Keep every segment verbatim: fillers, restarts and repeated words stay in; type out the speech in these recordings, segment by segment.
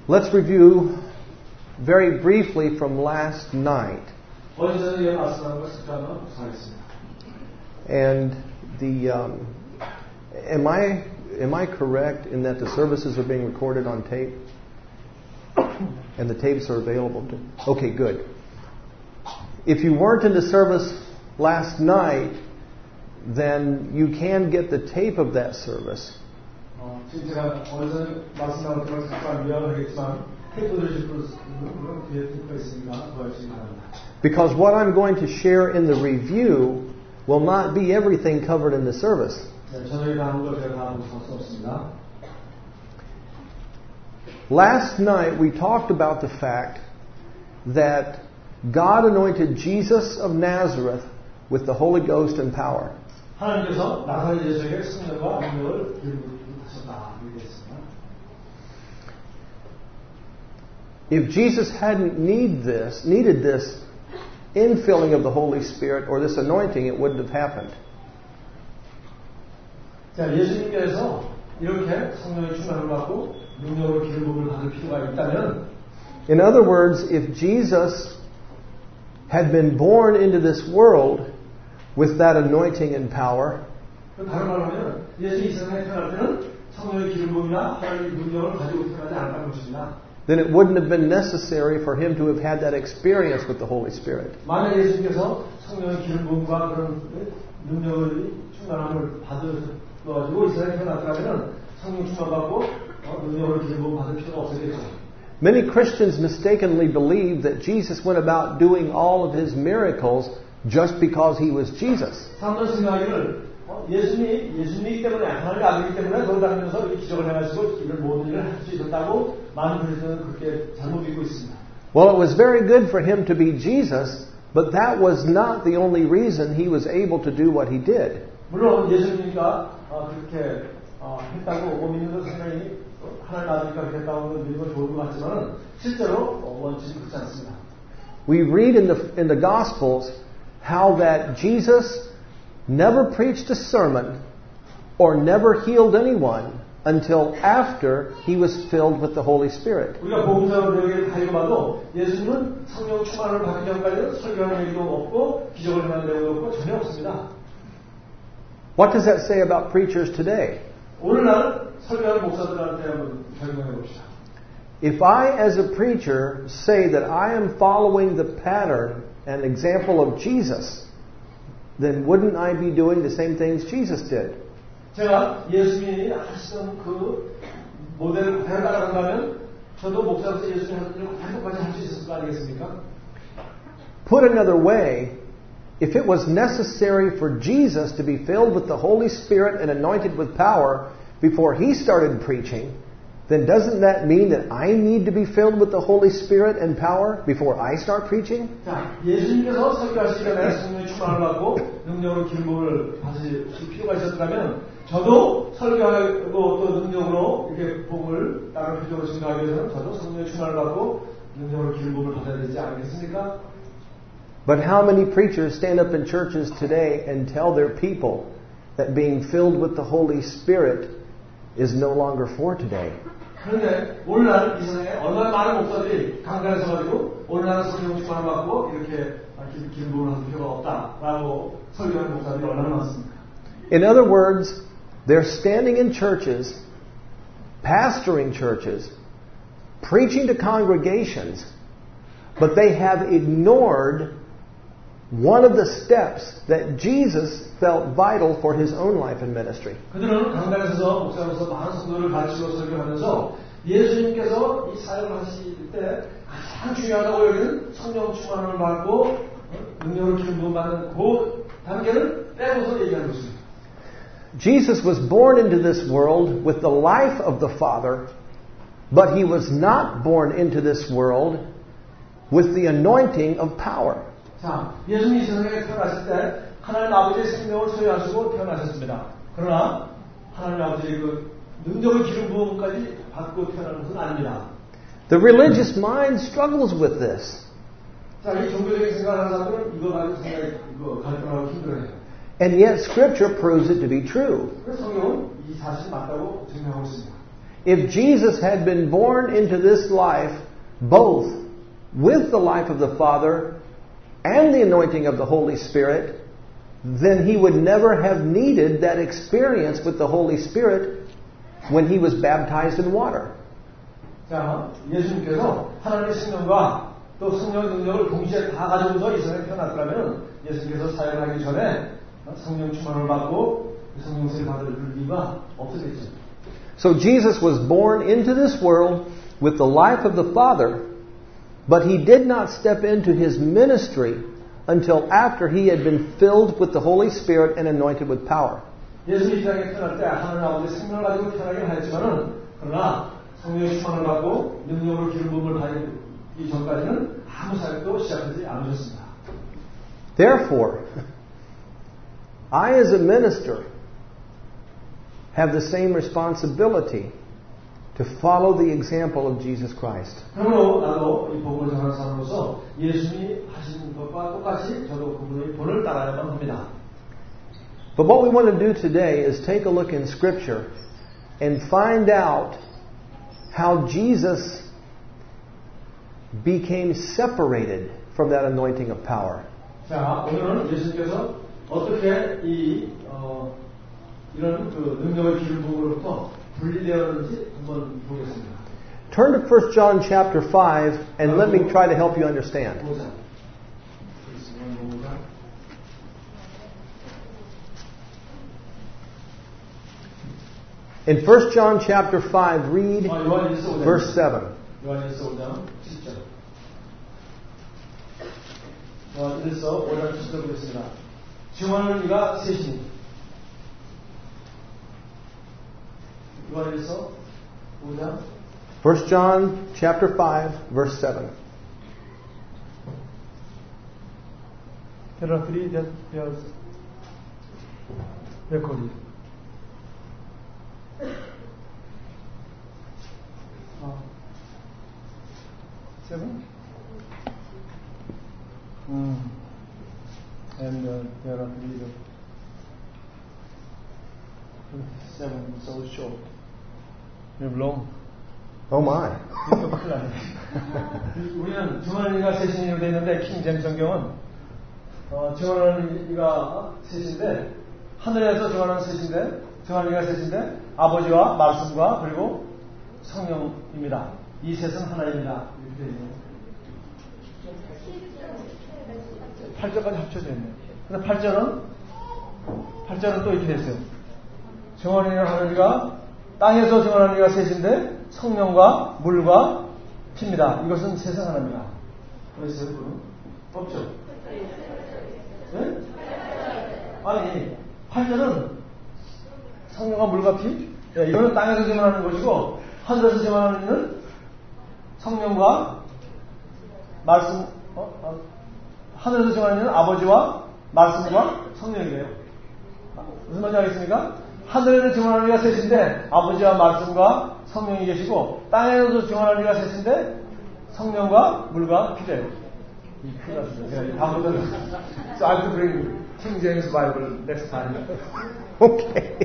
Let's review very briefly from last night. And the um, am I am I correct in that the services are being recorded on tape? And the tapes are available to... Okay, good. If you weren't in the service last night, then you can get the tape of that service. Because what I'm going to share in the review will not be everything covered in the service. Last night we talked about the fact that God anointed Jesus of Nazareth with the Holy Ghost and power. If Jesus hadn't need this, needed this infilling of the Holy Spirit or this anointing, it wouldn't have happened. In other words, if Jesus had been born into this world with that anointing and power, then it wouldn't have been necessary for him to have had that experience with the Holy Spirit. Many Christians mistakenly believe that Jesus went about doing all of his miracles just because he was Jesus. Well, it was very good for him to be Jesus, but that was not the only reason he was able to do what he did. We read in the in the Gospels how that Jesus never preached a sermon or never healed anyone until after he was filled with the Holy Spirit. What does that say about preachers today? If I, as a preacher, say that I am following the pattern and example of Jesus, then wouldn't I be doing the same things Jesus did? Put another way, if it was necessary for Jesus to be filled with the Holy Spirit and anointed with power before he started preaching, then doesn't that mean that I need to be filled with the Holy Spirit and power before I start preaching? But how many preachers stand up in churches today and tell their people that being filled with the Holy Spirit is no longer for today? 그런데 오늘날 이 세상에 얼마나 많은 목사들이 강단에서 가지고 오늘날 성령 충만을 받고 이렇게 기름 부음을 할 필요가 없다라고 설교하는 목사들이 얼마나 많습니까? In other words, they're standing in churches, pastoring churches, preaching to congregations, but they have ignored one of the steps that Jesus felt vital for his own life and ministry. 그들은 강단에서 목사로서 많은 성도를 가르치고 설교하면서 예수님께서 이 사역을 하실 때 가장 중요하다고 여기는 성령 충만을 받고 능력을 기름 부음 받는 그 단계를 빼고서 얘기하는 것입니다. Jesus was born into this world with the life of the Father, but he was not born into this world with the anointing of power. 자, 예수님이 이 세상에 태어나실 때 하나님 아버지의 생명을 소유하시고 태어나셨습니다. 그러나 하나님 아버지의 그 능력의 기름 부음까지 받고 태어난 것은 아닙니다. The religious mind struggles with this. 자, 이 종교적인 생각하는 사람들은 이거 가지고 생각이 이거 갈등하고 힘들어해요. And yet Scripture proves it to be true. 그래서 성경은 이 사실이 맞다고 증명하고 있습니다. If Jesus had been born into this life, both with the life of the Father and the anointing of the Holy Spirit, then he would never have needed that experience with the Holy Spirit when he was baptized in water. 자, 예수님께서 하나님의 성령과 또 성령의 능력을 동시에 다 가지고서 이 세상에 태어났더라면 예수님께서 사역하기 전에 성령 충만을 받고 성령세를 받을 이유가 없었겠죠. So Jesus was born into this world with the life of the Father, but he did not step into his ministry until after he had been filled with the Holy Spirit and anointed with power. 예수님이 이 세상에 태어날 때 하나님 아버지의 생명을 가지고 태어나긴 하였지만은 그러나 성령의 충만을 받고 능력으로 기름 부음을 받기 전까지는 아무 사역도 시작하지 않으셨습니다. Therefore, I as a minister have the same responsibility to follow the example of Jesus Christ. 그러므로 나도 이 복음을 전하는 사람으로서 예수님이 하신 것과 똑같이 저도 그분의 본을 따라야만 합니다. But what we want to do today is take a look in Scripture and find out how Jesus became separated from that anointing of power. 자, 오늘은 예수님께서 어떻게 이 어, 이런 그 능력의 기름 부음으로부터 분리되었는지 한번 보겠습니다. Turn to First John chapter five and let me try to help you understand. In First John chapter five, read verse seven. 요한일서 오 장 칠 절. 요한일서 오 장 칠 절 보겠습니다. 증언하는 이가 셋이니. 요한일서 오 장. First John chapter five, verse seven. There are three that there are recorded. Uh, seven? Mm. And uh, there are three that seven so short. Very long. Oh my. 우리는 증언하는 이가 셋이니로 되어 있는데 킹제임스 성경은 어, 증언하는 이가 셋인데 하늘에서 증언하는 셋인데 증언하는 이가 셋인데 아버지와 말씀과 그리고 성령입니다. 이 셋은 하나입니다. 이렇게 되어 있네요. 팔 절까지 합쳐져 있네요. 근데 팔 절은 팔 절은 또 이렇게 됐어요. 증언하는 하나님과 땅에서 증언하는 이가 셋인데 성령과 물과 피입니다. 이것은 세상 하나입니다. 그래서 여러분 없죠? 네? 아니 팔 절은 성령과 물과 피? 네, 이거는 땅에서 증언하는 것이고 하늘에서 증언하는 이는 성령과 말씀 어? 어? 하늘에서 증언하는 이는 아버지와 말씀과 성령이래요. 무슨 말인지 알겠습니까? 하늘에는 증언하는 이가 셋인데 아버지와 말씀과 성령이 계시고 땅에서도 증언하는 이가 셋인데 성령과 물과 피래요. 이 큰일 났습니다. 제가 다음부터는 So I have to bring King James Bible next time. Okay.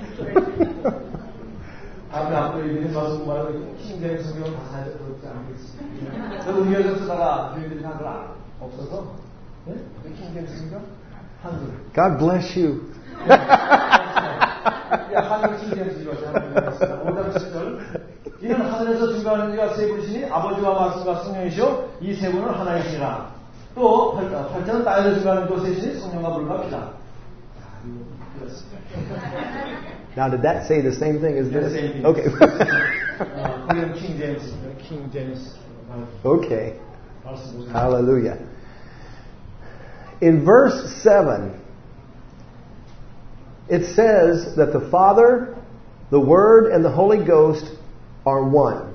다음에 앞으로 이들이 말씀 말하는 King James 성경을 다 사야 되지 않겠습니다. 저도 의외에서 쓰다가 저희들이 한 걸 없어서 네? King James 성경 한글. God bless you. 한글 King James 이거 오 장 칠 절. 이는 하늘에서 증거하는 이가 세 분이시니 아버지와 말씀과 성령이시오 이 세 분은 하나이시니라. 또 팔 절은 땅에서 증거하는 이도 셋이니 성령과 물과 피다. Now, did that say the same thing as this? Same thing. Okay. uh, King James. King James. Okay. Hallelujah. In verse seven, it says that the Father, the Word, and the Holy Ghost are one.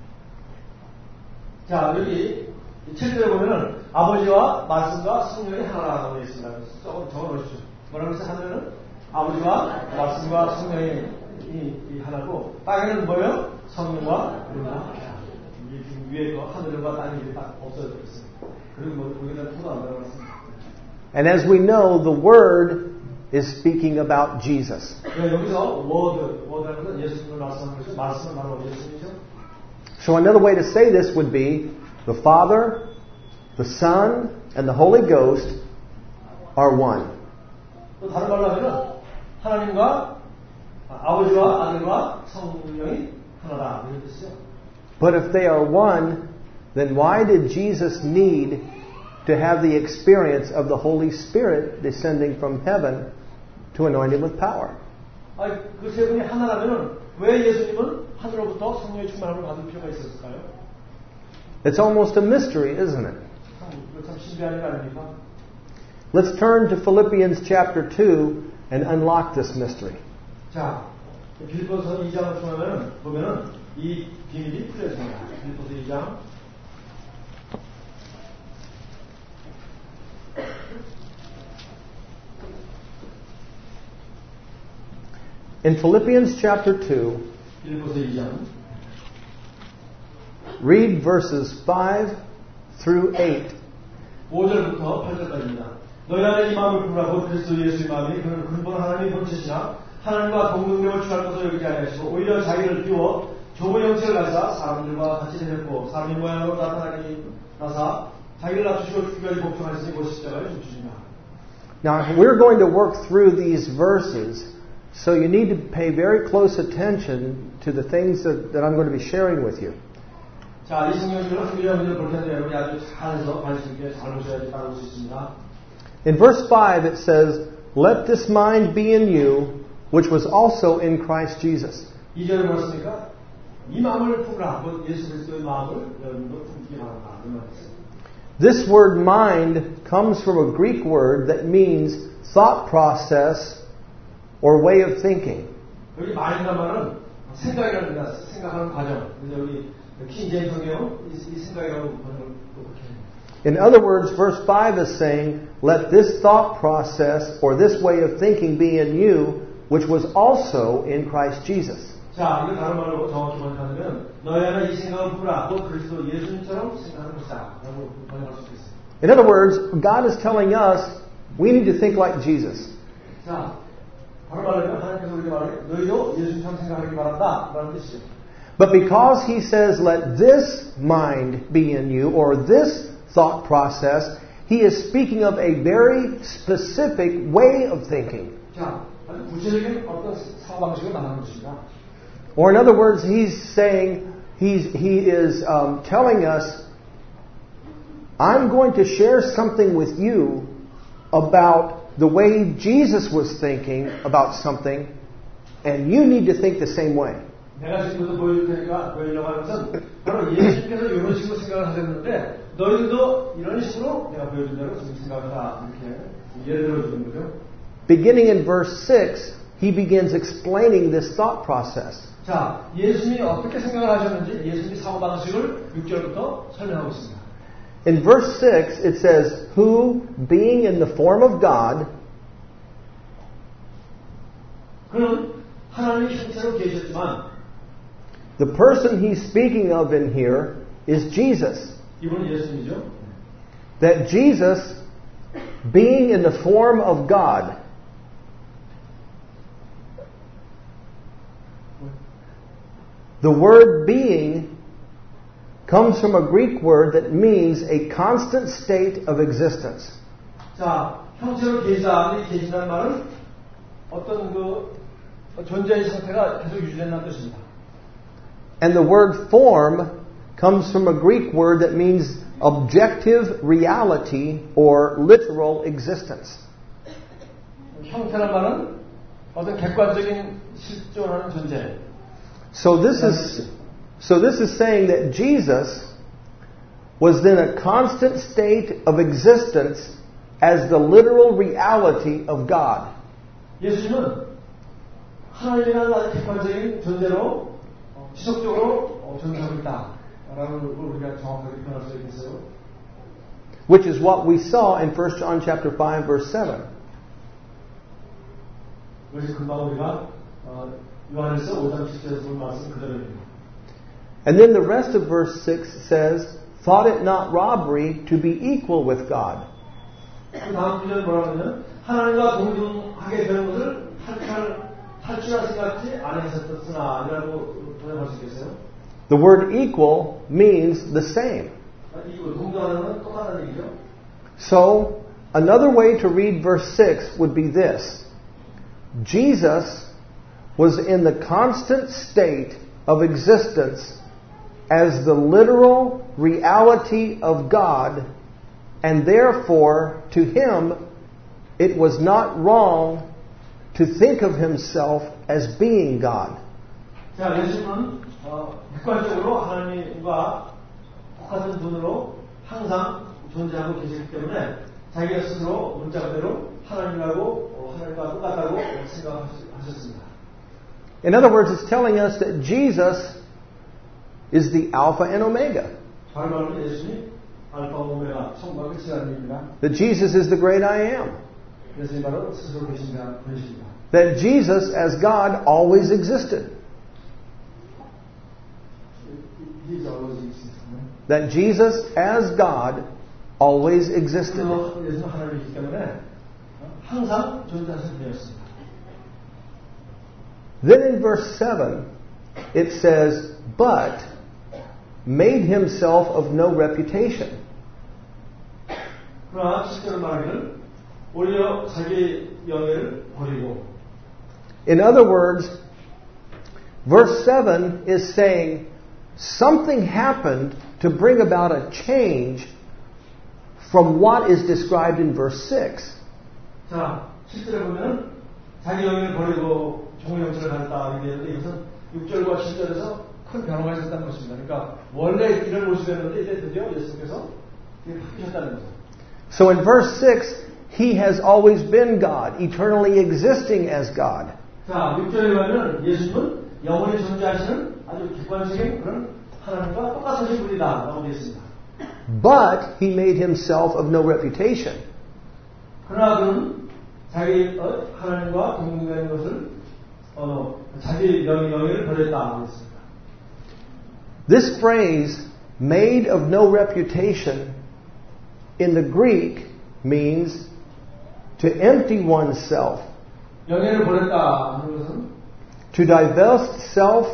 자, 여기 칠 절에 보면은 아버지와 말씀과 성령이 하나라고 되어 있습니다. 조금 적어놓으십시오. 뭐라고 해서 하늘은 아버지와 말씀과 성령이 이, 이 하나고 땅에는 뭐예요? 성령과 물과 이 지금 위에 거 하늘과 땅이 딱 없어져 있습니다. 그리고 뭐 거기다 투도 안 들어갔습니다. And as we know, the Word is speaking about Jesus. 네, 여기서 word, word라는 건 예수님을 말씀하는 것이죠. 말씀은 바로 예수님이죠. So another way to say this would be the Father, the Son, and the Holy Ghost are one. 또 다른 말로 하면은 하나님과 아버지와 아들과 성령이 하나다 이런 뜻이죠. But if they are one, then why did Jesus need to have the experience of the Holy Spirit descending from heaven to anoint him with power? 아, 그 세 분이 하나라면은 왜 예수님은 하늘로부터 성령의 충만함을 받을 필요가 있었을까요? It's almost a mystery, isn't it? 참, 참 신비한 일 아닙니까? Let's turn to Philippians chapter two and unlock this mystery. 자, 빌립보서 이 장을 보면은 보면은 이 비밀이 풀려집니다. 빌립보서 이 장. In Philippians chapter two, 빌립보서 이 장. read verses five through eight. 오 절부터 팔 절까지입니다. 너희 안에 이 마음을 품으라고 그리스도 예수의 마음이 그는 근본 하나님의 본체시나 하나님과 동등력을 취할 것으로 여기지 아니하시고 오히려 자기를 비워 좁은 형체를 가지사 사람들과 같이 되었고 사람의 모양으로 나타나기 나사 자기를 낮추시고 죽기까지 복종하시니 곧 십자가를 줍주시니라. Now we're going to work through these verses, so you need to pay very close attention to the things that, that I'm going to be sharing with you. 자, 이 성경들은 중요한 문제를 볼 텐데 여러분이 아주 잘해서 관심 있게 잘 보셔야지 따라올 수 있습니다. In verse five it says, "Let this mind be in you, which was also in Christ Jesus." 이 절에 뭐였습니까? 이 마음을 품으라. 곧 예수 그리스도의 마음을 여러분도 품기 바란다. 이 말이었어요. This word mind comes from a Greek word that means thought process or way of thinking. 여기 마인드란 말은 생각이라는 뜻이다. 생각하는 과정. 그래서 여기 킹제임스 성경 이 생각이라고 번역을 그렇게 해요. In other words, verse five is saying, let this thought process or this way of thinking be in you, which was also in Christ Jesus. 자, 이거 다른 말로 정확히 번역하면 너희 안에 이 생각을 품으라. 곧 그리스도 예수님처럼 생각하는 것이다. 라고 번역할 수 있어요. In other words, God is telling us we need to think like Jesus. 자, 다른 말로 하면 하나님께서 우리에게 말해 너희도 예수님처럼 생각하기 바란다. 라는 뜻이죠. But because he says, let this mind be in you, or this thought process, he is speaking of a very specific way of thinking. 자, 아주 구체적인 어떤 사고방식을 말하는 것입니다. Or in other words, he's saying, he's, he is um, telling us, I'm going to share something with you about the way Jesus was thinking about something, and you need to think the same way. 내가 지금부터 보여줄 테니까 보여주려고 하는 것은 바로 예수님께서 이런 식으로 생각을 하셨는데 너희들도 이런 식으로 내가 보여준 대로 지금 생각을 하라. 이렇게 예를 들어주는 거죠. Beginning in verse six, he begins explaining this thought process. 자, 예수님이 어떻게 생각을 하셨는지 예수님이 사고방식을 육 절부터 설명하고 있습니다. In verse six, it says, who, being in the form of God, 그는 하나님의 형체로 계셨지만 the person he's speaking of in here is Jesus. 이분은 예수님이죠. That Jesus, being in the form of God, the word being comes from a Greek word that means a constant state of existence. 자, 형체로 계시다, 계신다는 말은 어떤 그 존재의 상태가 계속 유지된다는 뜻입니다. And the word form comes from a Greek word that means objective reality or literal existence. 형태란 말은 어떤 객관적인 실존하는 존재. So this is so this is saying that Jesus was in a constant state of existence as the literal reality of God. 예수님은 하나님이라는 아주 객관적인 존재로 지속적으로 존재하고 있다라는 걸 우리가 정확하게 표현할 수 있겠어요. Which is what we saw in First John chapter five verse seven. 그래서 금방 우리가 어, 요한일서 오 장 칠 절에서 본 말씀 그대로입니다. And then the rest of verse six says, thought it not robbery to be equal with God. 그 다음 구절 뭐라고 하냐면 하나님과 동등하게 되는 것을 탈출할, 탈출할 생각지 않으셨으나 아니라고 번역할 수 있겠어요? The word equal means the same. 이거 동등하는 건 똑같다는 얘기죠. So, another way to read verse six would be this. Jesus was in the constant state of existence as the literal reality of God, and therefore, to him, it was not wrong to think of himself as being God. 자, 예수님은 어, 객관적으로 하나님과 똑같은 분으로 항상 존재하고 계시기 때문에 자기가 스스로 문자 그대로 하나님하고 어, 하나님과 똑같다고 생각하셨습니다. In other words, it's telling us that Jesus is the Alpha and Omega. 다른 말로 예수님이 알파 오메가 처음과 끝이라는 얘기입니다. That Jesus is the great I am. 예수님 바로 스스로 계신가 보십니다. That Jesus as God always existed. He's always existed. That Jesus as God always existed. 예수는 하나님이기 때문에 항상 존재하신 되었습니다. Then in verse seven, it says, but made himself of no reputation. 그러나 실제로 말하기를 오히려 자기 영예를 버리고. In other words, verse seven is saying something happened to bring about a change from what is described in verse six. 자, 실제로 보면 자기 영예를 버리고 종의 형체를 가졌다 하는데 이것은 육 절과 칠 절에서 큰 변화가 있었다는 것입니다. 그러니까 원래 이런 모습이었는데 이제 드디어 예수님께서 바뀌셨다는 거죠. So in verse six, he has always been God, eternally existing as God. 자, 육 절에 가면 예수님은 영원히 존재하시는 아주 객관적인 그런 하나님과 똑같으신 분이다 라고 되어 있습니다. But he made himself of no reputation. 그러나 그는 자기 어, 하나님과 동등되는 것을 어, 자기 영, 영예를 버렸다 했습니다. This phrase, made of no reputation, in the Greek means to empty oneself. 영예를 버렸다 하는 것은 To divest self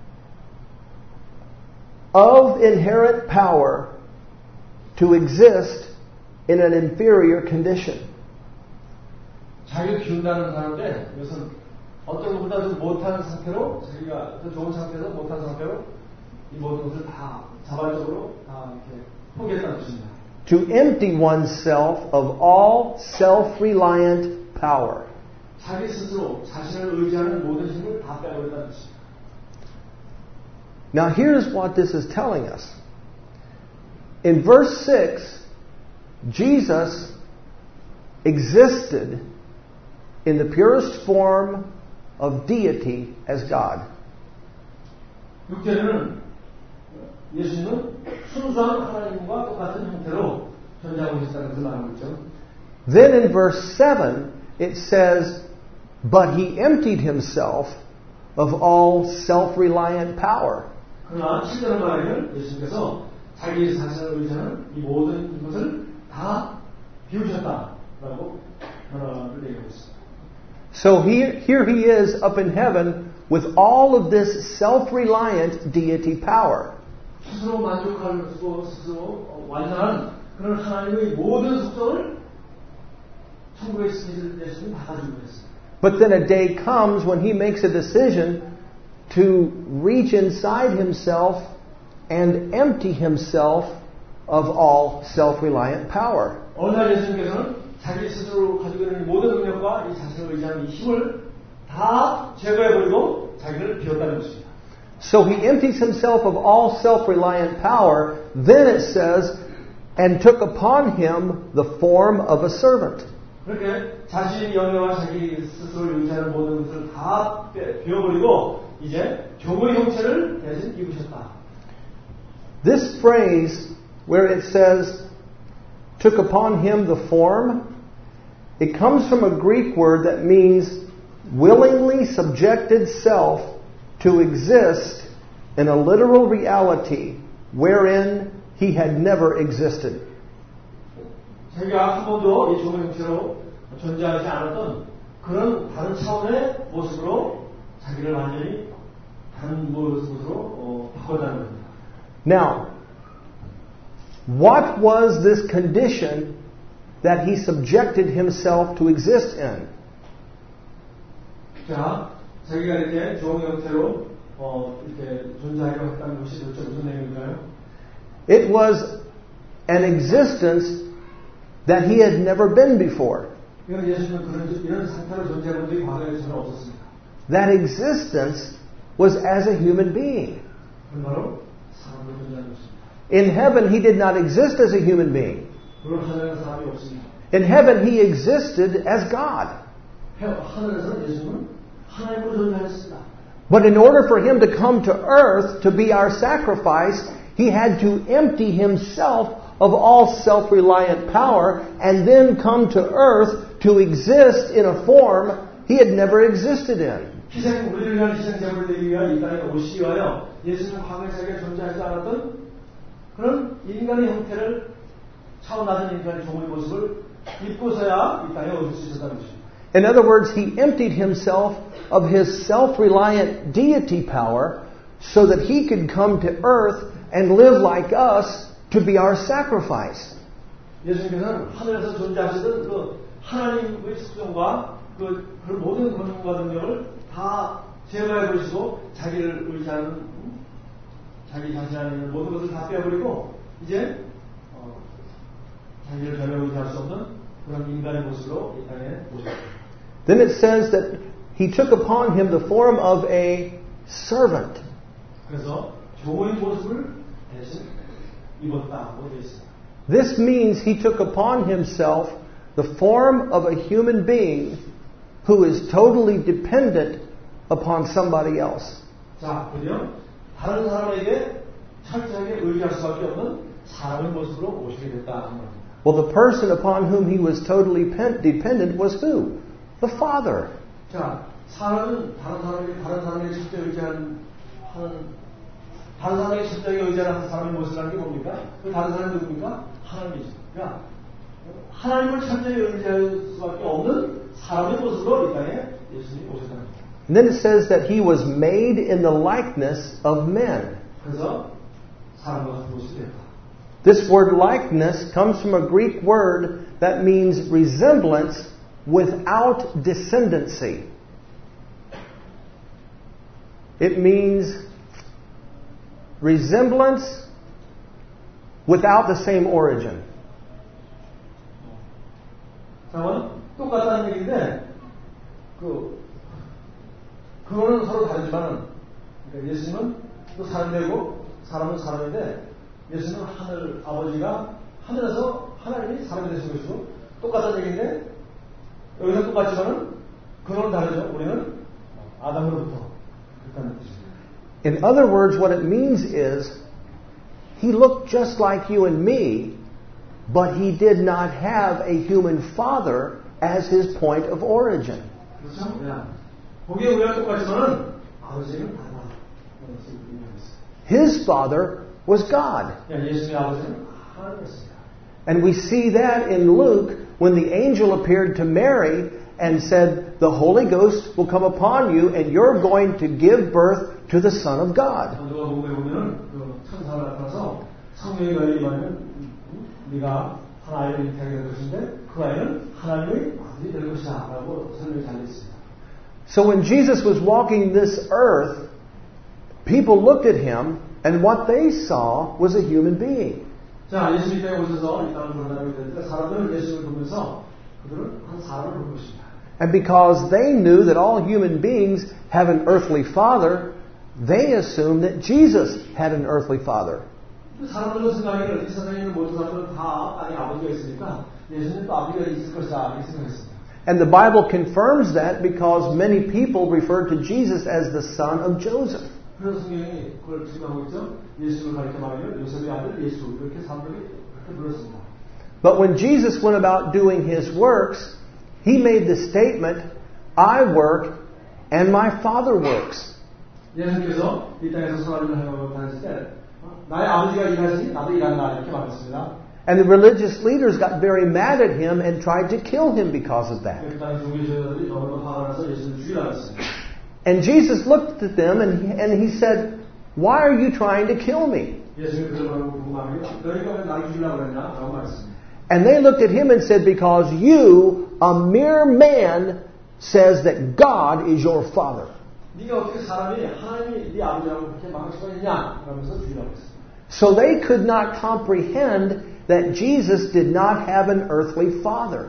of inherent power to exist in an inferior condition. 자기를 키운다는 사람인데 이것은 어떤 것보다 좀 못한 상태로 자기가 더 좋은 상태에서 못한 상태로 이 모든 것을 다 자발적으로 다 이렇게 포기했다는 뜻입니다. To empty oneself of all self-reliant power. 자기 스스로 자신을 의지하는 모든 힘을 다 빼버렸다는 뜻입니다. Now here's what this is telling us. In verse six, Jesus existed in the purest form of deity as God. 육 절에는 예수님은 순수한 하나님과 똑같은 형태로 존재하고 계시다는 것을 말하고 있죠. Then in verse seven, it says, but he emptied himself of all self-reliant power. 그러나 칠 절에 말하면 예수님께서 자기 자신을 의지하는 이 모든 것을 다 비우셨다라고 변화를 얘기하고 있습니다. So here, here he is up in heaven with all of this self-reliant deity power. 스스로 만족할 수 스스로 완전한 그런 하나님의 모든 속성을 천국에 있을 예수님 다 가지고 있습니다. But then a day comes when he makes a decision to reach inside himself and empty himself of all self-reliant power. 어느 날 예수님께서는 자기 스스로 가지고 있는 모든 능력과 이 자신을 의지하는 이 힘을 다 제거해버리고 자기를 비웠다는 것입니다. So he empties himself of all self-reliant power. Then it says, and took upon him the form of a servant. 그렇게 자신의 영예와 자기 스스로를 의지하는 모든 것을 다 비워버리고 이제 종의 형체를 대신 입으셨다. This phrase where it says, took upon him the form, it comes from a Greek word that means willingly subjected self to exist in a literal reality wherein he had never existed. 자기가 한 번도 이 종의 형체로 존재하지 않았던 그런 다른 차원의 모습으로 자기를 완전히 다른 모습으로 어, 바꿔가는 겁니다. Now, what was this condition that he subjected himself to exist in? 자, 자기가 이렇게 종 형태로 어, 이렇게 존재하려고 했다는 것이 도대체 무슨 내용일까요? It was an existence that he had never been before. 이건 예수님은 그런 이런 상태로 존재한 분들이 과거에 전혀 없었습니다. That existence was as a human being. 그건 바로 사람으로 존재하는 것입니다. In heaven, he did not exist as a human being. 물론 하늘에는 사람이 없습니다. In heaven, he existed as God. 하늘에서는 예수님은 하나님으로 존재했습니다. But in order for him to come to earth to be our sacrifice, he had to empty himself of all self-reliant power and then come to earth to exist in a form he had never existed in. 희생, 우리를 위한 희생 제물을 내기 위한 이 땅에 오시기 위하여 예수는 과거에 자기가 존재하지 않았던 그런 인간의 형태를 차원 낮은 인간의 종의 모습을 입고서야 이 땅에 오실 수 있었다는 것입니다. In other words, he emptied himself of his self-reliant deity power so that he could come to earth and live like us to be our sacrifice. 예수님께서는 하늘에서 존재하시던 그 하나님의 속성과 그, 그 모든 권능과 능력을 다 제거해 버리시고 자기를 의지하는 자기 자신 안에 있는 모든 것을 다 빼버리고 이제 어, 자기를 전혀 의지할 수 없는 그런 인간의 모습으로 이 땅에 오셨습니다. Then it says that he took upon him the form of a servant. 그래서 종의 모습을 대신 입었다고 되어 있습니다. This means he took upon himself the form of a human being who is totally dependent upon somebody else. 자, 그죠? 다른 사람에게 철저하게 의지할 수밖에 없는 사람의 모습으로 오시게 됐다 하는 겁니다. Well, the person upon whom he was totally dependent was who? The Father. 자, 사람은 다른 사람에게 다른 사람에게 철저히 의지하는 하는 다른 사람에게 철저히 의지하는 사람의 모습이라는 게 뭡니까? 그 다른 사람이 누굽니까? 하나님이죠. 그러니까 하나님을 철저히 의지할 수밖에 없는 사람의 모습으로 이 땅에 예수님이 오셨다는 겁니다. And then it says that he was made in the likeness of men. 그래서 사람과 같은 모습이 됐다. This word likeness comes from a Greek word that means resemblance without descendancy. It means resemblance without the same origin. 잠깐만, 똑같다는 얘기인데, 그, 그거는 서로 다르지만, 그러니까 예수님은 또 사람이고, 사람은 사람인데, 예수님은 하늘, 아버지가 하늘에서 하나님이 사람이 되신 것이고, 똑같다는 얘기인데, 여기서 똑같지만은, 그거는 다르죠. 우리는 아담으로부터 그렇다는 뜻입니다. In other words, what it means is, he looked just like you and me, but he did not have a human father as his point of origin. 그렇죠? 네. 보기에 우리가 똑같지만은 아버지는 달라. His father was God. 예수님의 아버지는 하나님이었습니다. And we see that in Luke when the angel appeared to Mary and said, the Holy Ghost will come upon you and you're going to give birth to the Son of God. 누가복음에 보면은 그 천사가 나타나서 성령이 너에게 임하면 네가 한 아이를 잉태하게 될 것인데 그 아이는 하나님의 아들이 될 것이다라고 설명이 달려 있습니다. So when Jesus was walking this earth, people looked at him and what they saw was a human being. 자, 예수님 때에 오셔서 이 땅을 돌아다니게 될 때 사람들은 예수를 보면서 그들은 한 사람을 본 것입니다. And because they knew that all human beings have an earthly father, they assumed that Jesus had an earthly father. 사람들은 생각하기를 이 세상에 있는 모든 사람들은 다 땅에 아버지가 있으니까 예수님도 아버지가 있을 것이다 이렇게 생각했습니다. And the Bible confirms that because many people refer to Jesus as the son of Joseph. 그런 성경이 그걸 증명하고 있죠. 예수를 가리켜 말하면 요셉의 아들 예수 이렇게 사람들이 그렇게 불렀습니다. But when Jesus went about doing his works, he made the statement, I work and my Father works. 예수님께서 이 땅에서 생활을 하고 다녔을 때 나의 아버지가 일하시니 나도 일한다 이렇게 말했습니다. And the religious leaders got very mad at him and tried to kill him because of that. And Jesus looked at them and he, and he said, "Why are you trying to kill me?" And they looked at him and said, "Because you, a mere man, says that God is your father." So they could not comprehend that Jesus did not have an earthly father.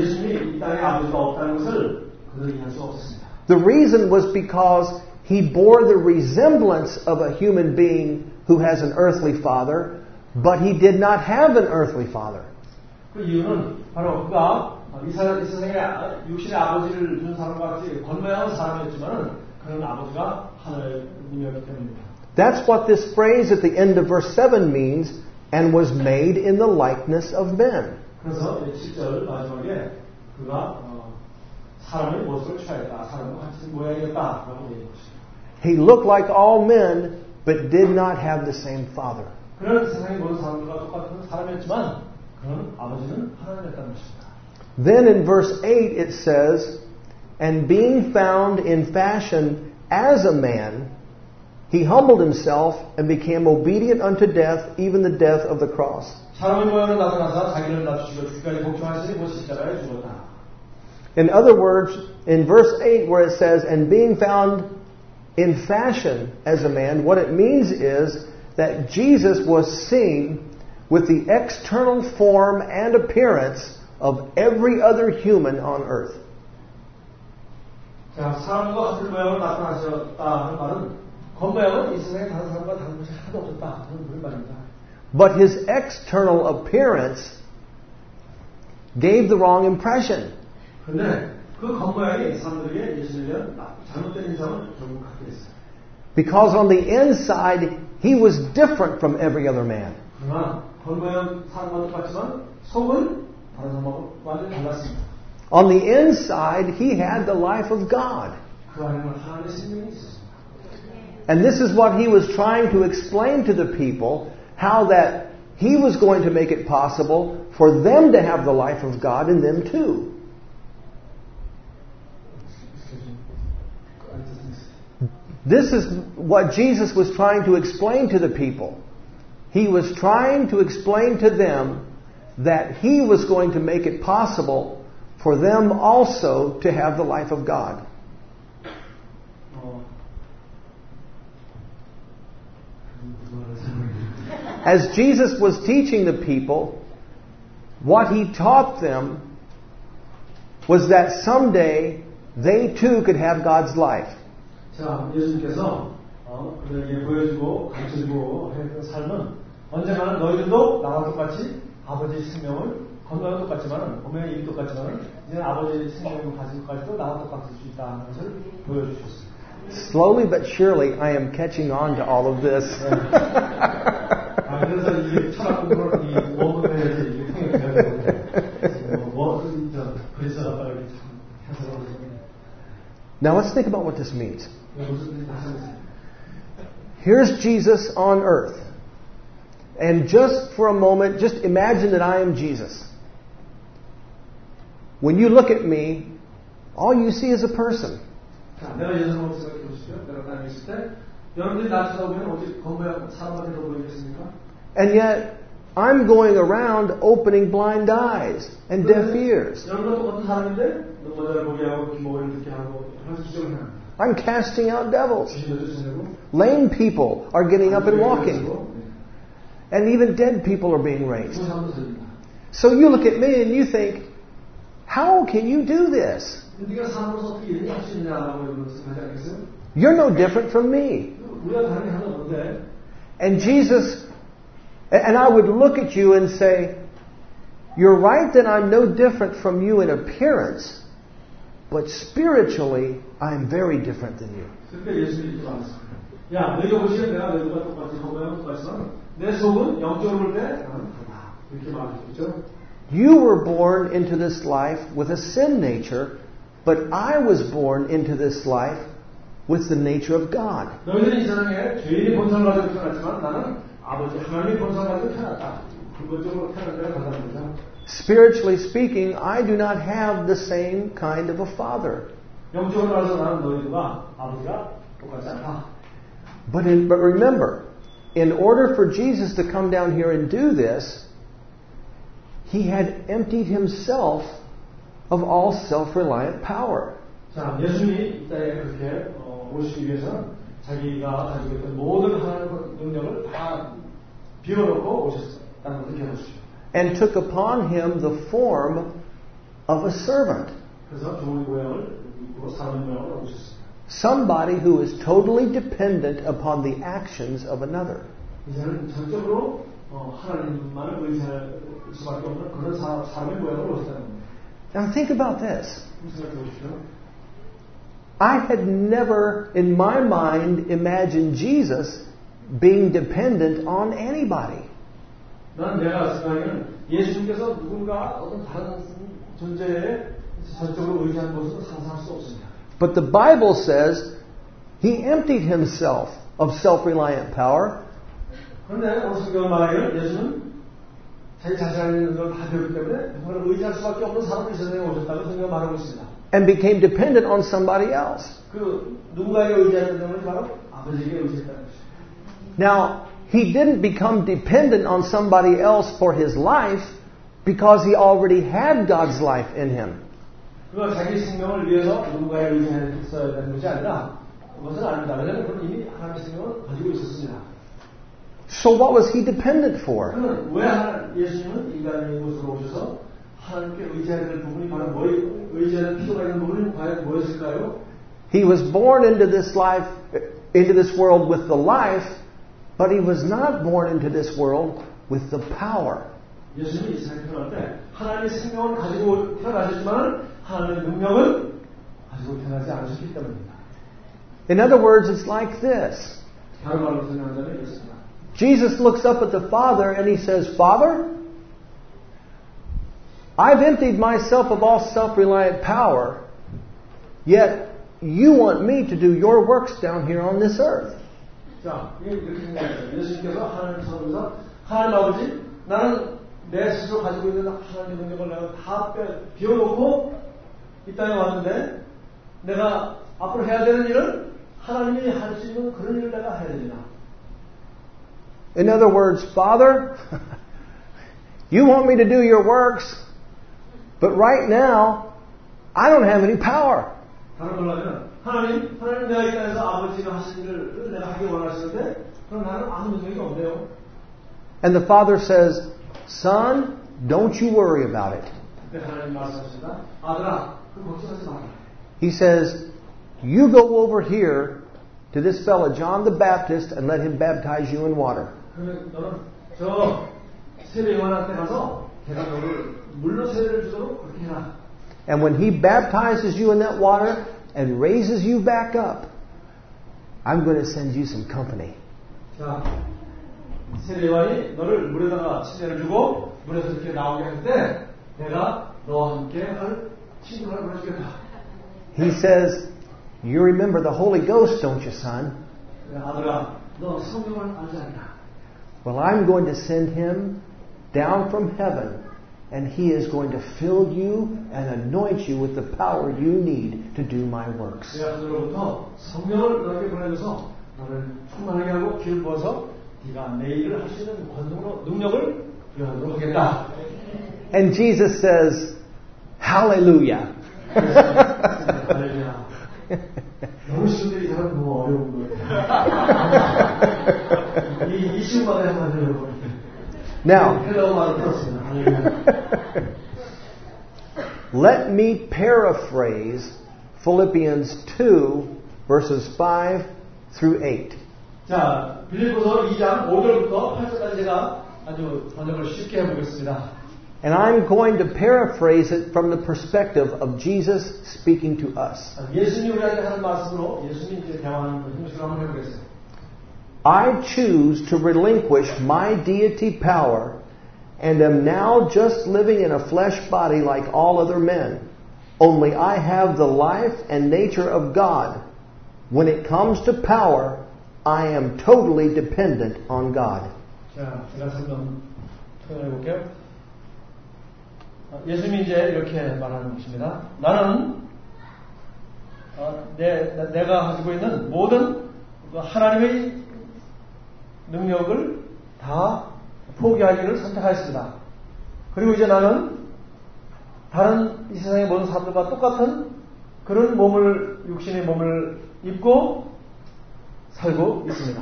The reason was because he bore the resemblance of a human being who has an earthly father, but he did not have an earthly father. 그 이유는 바로 그가 이 세상에 육신의 아버지를 둔 사람과 같이 겉모양은 사람이었지만 그는 아버지가 하나님이었기 때문입니다. That's what this phrase at the end of verse seven means, and was made in the likeness of men. 그래서 칠 절 마지막에 그가 사람의 모습을 취하였다. 사람과 같은 모양이었다라고 얘기해 것입니다. He looked like all men, but did not have the same father. 그는 세상의 모든 사람들과 똑같은 사람이었지만 그는 아버지는 하나님이었다는 것입니다. Then in verse eight it says, "And being found in fashion as a man, he humbled himself and became obedient unto death, even the death of the cross." 사람의 모양으로 나타나서 자기를 낮추시고 죽기까지 복종하시니 곧 십자가에 죽었다. In other words, in verse eight where it says, "And being found in fashion as a man," what it means is that Jesus was seen with the external form and appearance of every other human on earth. 자, 사람과 같은 모양으로 나타나셨다 하는 말은 겉모양은 이 세상에 다른 사람과 다른 것이 하나도 없었다 하는 말입니다. But his external appearance gave the wrong impression. 그런데 그 겉모양이 사람들에게 예수님에 대한 잘못된 인상을 결국 갖게 했어요. Because on the inside, he was different from every other man. 그러나 겉모양 사람과 똑같지만 속은 다른 사람하고 완전히 달랐습니다. On the inside, he had the life of God. 그 안에는 하나님의 생명이 있었습니다. And this is what he was trying to explain to the people, how that he was going to make it possible for them to have the life of God in them too. This is what Jesus was trying to explain to the people. He was trying to explain to them that he was going to make it possible for them also to have the life of God. As Jesus was teaching the people, what he taught them was that someday they too could have God's life. 자, 예수님께서 어, 그들에게 보여주고 가르쳐주고 했던 삶은 언젠가는 너희들도 나와 똑같이 아버지의 생명을 건강은 똑같지만 보면 일이 똑같지만 이제 아버지의 생명을 가진 것까지도 나와 똑같을 수 있다는 것을 보여주셨습니다. Slowly but surely, I am catching on to all of this. 아, 그래서 이게 철학 공부를 이 원문에서 이게 통역해야 되는데 뭐 그래서 아까 이렇게 해석을 Now let's think about what this means. Here's Jesus on earth. And just for a moment, just imagine that I am Jesus. When you look at me, all you see is a person. 내가 예수님을 생각해 보시죠. 내가 땅에 있을 때 여러분들이 나 쳐다보면 어디 건배하고 사람한테 보이겠습니까? And yet, I'm going around opening blind eyes and deaf ears. 여러분도 똑같은 사람인데 눈모자를 보게 하고 귀모를 듣게 하고 하면서 기적을 합니다. I'm casting out devils. Lame people are getting up and walking. And even dead people are being raised. So you look at me and you think, how can you do this? You're no different from me. And Jesus, and I would look at you and say, you're right that I'm no different from you in appearance, but spiritually, I'm very different than you. You were born into this life with a sin nature, but I was born into this life with the nature of God. 근본적으로 태어난 데가 다릅니다. Spiritually speaking, I do not have the same kind of a father. 영적으로 말해서 나는 너희들과 아버지가 똑같지 않다. But, in, but remember, in order for Jesus to come down here and do this, He had emptied Himself of all self-reliant power. 자, 예수님이 이 땅에 그렇게 어, 오시기 위해서는 자기가 가지고 있던 모든 하나님의 능력을 다 비워놓고 오셨다는 것을 기억하십시오. And took upon Him the form of a servant. 그래서 종의 모양을 입고 사람의 모양으로 오셨습니다. Somebody who is totally dependent upon the actions of another. 이제는 전적으로 어, 하나님만을 의지할 수밖에 없는 그런 사, 사람의 모양으로 오셨다는 겁니다. Now think about this. 생각해 보십시오. I had never in my mind imagined Jesus being dependent on anybody. 난 내가 생각에는 예수님께서 누군가 어떤 다른 존재에 전적으로 의지한 것은 상상할 수 없습니다. But the Bible says He emptied Himself of self-reliant power. 그런데 오늘 성경을 말하기를 예수는 자기 자신에 있는 걸 다 배웠기 때문에 정말 의지할 수밖에 없는 사람이 이 세상에 오셨다고 성경을 말하고 있습니다. And became dependent on somebody else. 그 누군가에게 의지하는 점은 바로 아버지에게 의지했다는 것입니다. Now, He didn't become dependent on somebody else for His life because He already had God's life in Him. 그가 자기 생명을 위해서 누군가에 의지했어야 되는 것이 아니라 그것은 아닙니다. 왜냐하면 그는 이미 하나님의 생명을 가지고 있었습니다. So what was He dependent for? 그는 왜 예수님은 인간의 모습으로 오셔서 하나님께 의지해야 될 부분이 바로 뭐, 의지해야 될 필요가 있는 부분이 과연 뭐였을까요? He was born into this life, into this world with the life, but He was not born into this world with the power. 예수님이 이 세상에 태어날 때 하나님의 생명을 가지고 태어나셨지만 하나님의 능력을 가지고 태어나지 않으셨기 때문입니다. In other words, it's like this. 다른 말로 설명하자면 이렇습니다. Jesus looks up at the Father and He says, Father, I've emptied myself of all self-reliant power, yet you want me to do your works down here on this earth. 자, 이렇게 생각해요. 예수님께서 하나님 성에서 하나님 아버지, 나는 내 스스로 가지고 있는 하나님의 능력을 내가 다 비워놓고 이 땅에 왔는데 내가 앞으로 해야 되는 일은 하나님이 할 수 있는 그런 일을 내가 해야 되나? In other words, Father, you want me to do your works, but right now, I don't have any power. 다른 말로 하면 하나님, 하나님 내가 이 땅에서 아버지가 하신 일을 내가 하기 원하시는데 그럼 나는 아무 능력이 없네요. And the Father says, Son, don't you worry about it. 그때 하나님 말씀하십니다. 아들아, 그 걱정하지 마라. He says, you go over here to this fellow John the Baptist and let him baptize you in water. 그러면 너는 저 세례 요한한테 가서 걔가 너를 물로 세례를 주도록 그렇게 해라. And when he baptizes you in that water and raises you back up, I'm going to send you some company. 자, 세례 요한이 너를 물에다가 침례를 주고 물에서 이렇게 나오게 할 때 내가 너와 함께 할 친구를 보내주겠다. He says, you remember the Holy Ghost, don't you, son? 아들아, 너 성령을 알지 않냐? Well, I'm going to send him down from heaven, and he is going to fill you and anoint you with the power you need to do my works. 내가 하늘로부터 성령을 너에게 보내줘서 너를 충만하게 하고 기를 부어서 네가 내 일을 할 수 있는 권능으로 능력을 부여하도록 하겠다. And Jesus says, Hallelujah. 할렐루야. 너무 쉬운데 이 사람 너무 어려운 거예요. 이, 이 쉬운 말에 한번 해요. Now, 헬라어 말을 들었습니다. 할렐루야. let me paraphrase Philippians two, verses five through eight. 자, 빌립보서 이 장 오 절부터 팔 절까지 제가 아주 번역을 쉽게 해보겠습니다. And I'm going to paraphrase it from the perspective of Jesus speaking to us. 예수님 우리에게 하는 말씀으로 예수님 이제 대화하는 형식으로 한번 해보겠습니다. I choose to relinquish my deity power and am now just living in a flesh body like all other men. Only I have the life and nature of God. When it comes to power, I am totally dependent on God. 자, 제가 설명 표현해 볼게요. 예수님이 이제 이렇게 말하는 것입니다. 나는 어, 내, 내가 가지고 있는 모든 하나님의 능력을 다 포기하기를 선택하였습니다. 그리고 이제 나는 다른 이 세상의 모든 사람들과 똑같은 그런 몸을, 육신의 몸을 입고 살고 있습니다.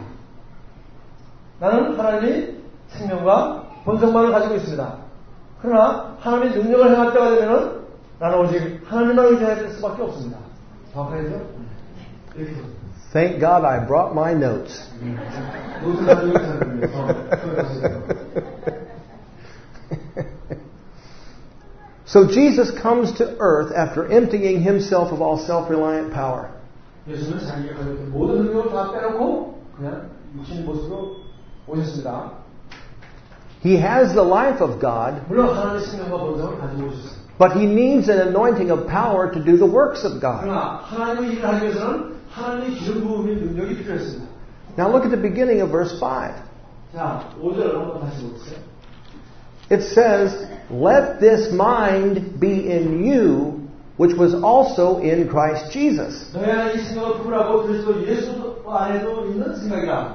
나는 하나님의 생명과 본성만을 가지고 있습니다. 그러나 하나님의 능력을 행할 때가 되면은 나는 오직 하나님만 의지해야 될 수밖에 없습니다. 정확하죠? 이렇게. Thank God I brought my notes. 노트 가지고 있어요. So Jesus comes to earth after emptying himself of all self-reliant power. 예수는 자기가 가지고 있는 모든 능력을 다 빼놓고 그냥 육신의 모습으로 오셨습니다. He has the life of God, 물론 하나님의 생명과 본성을 가지고 오셨습니다. but he needs an anointing of power to do the works of God. 그러나 하나님의 일을 하기 위해서는 하나님의 기름 부음의 능력이 필요했습니다. Now look at the beginning of verse five. 자, 오 절 한번 다시 보세요. It says, "Let this mind be in you, which was also in Christ Jesus." 너희 안에 이 생각을 품으라고 그리스도 예수 안에도 있는 생각이라.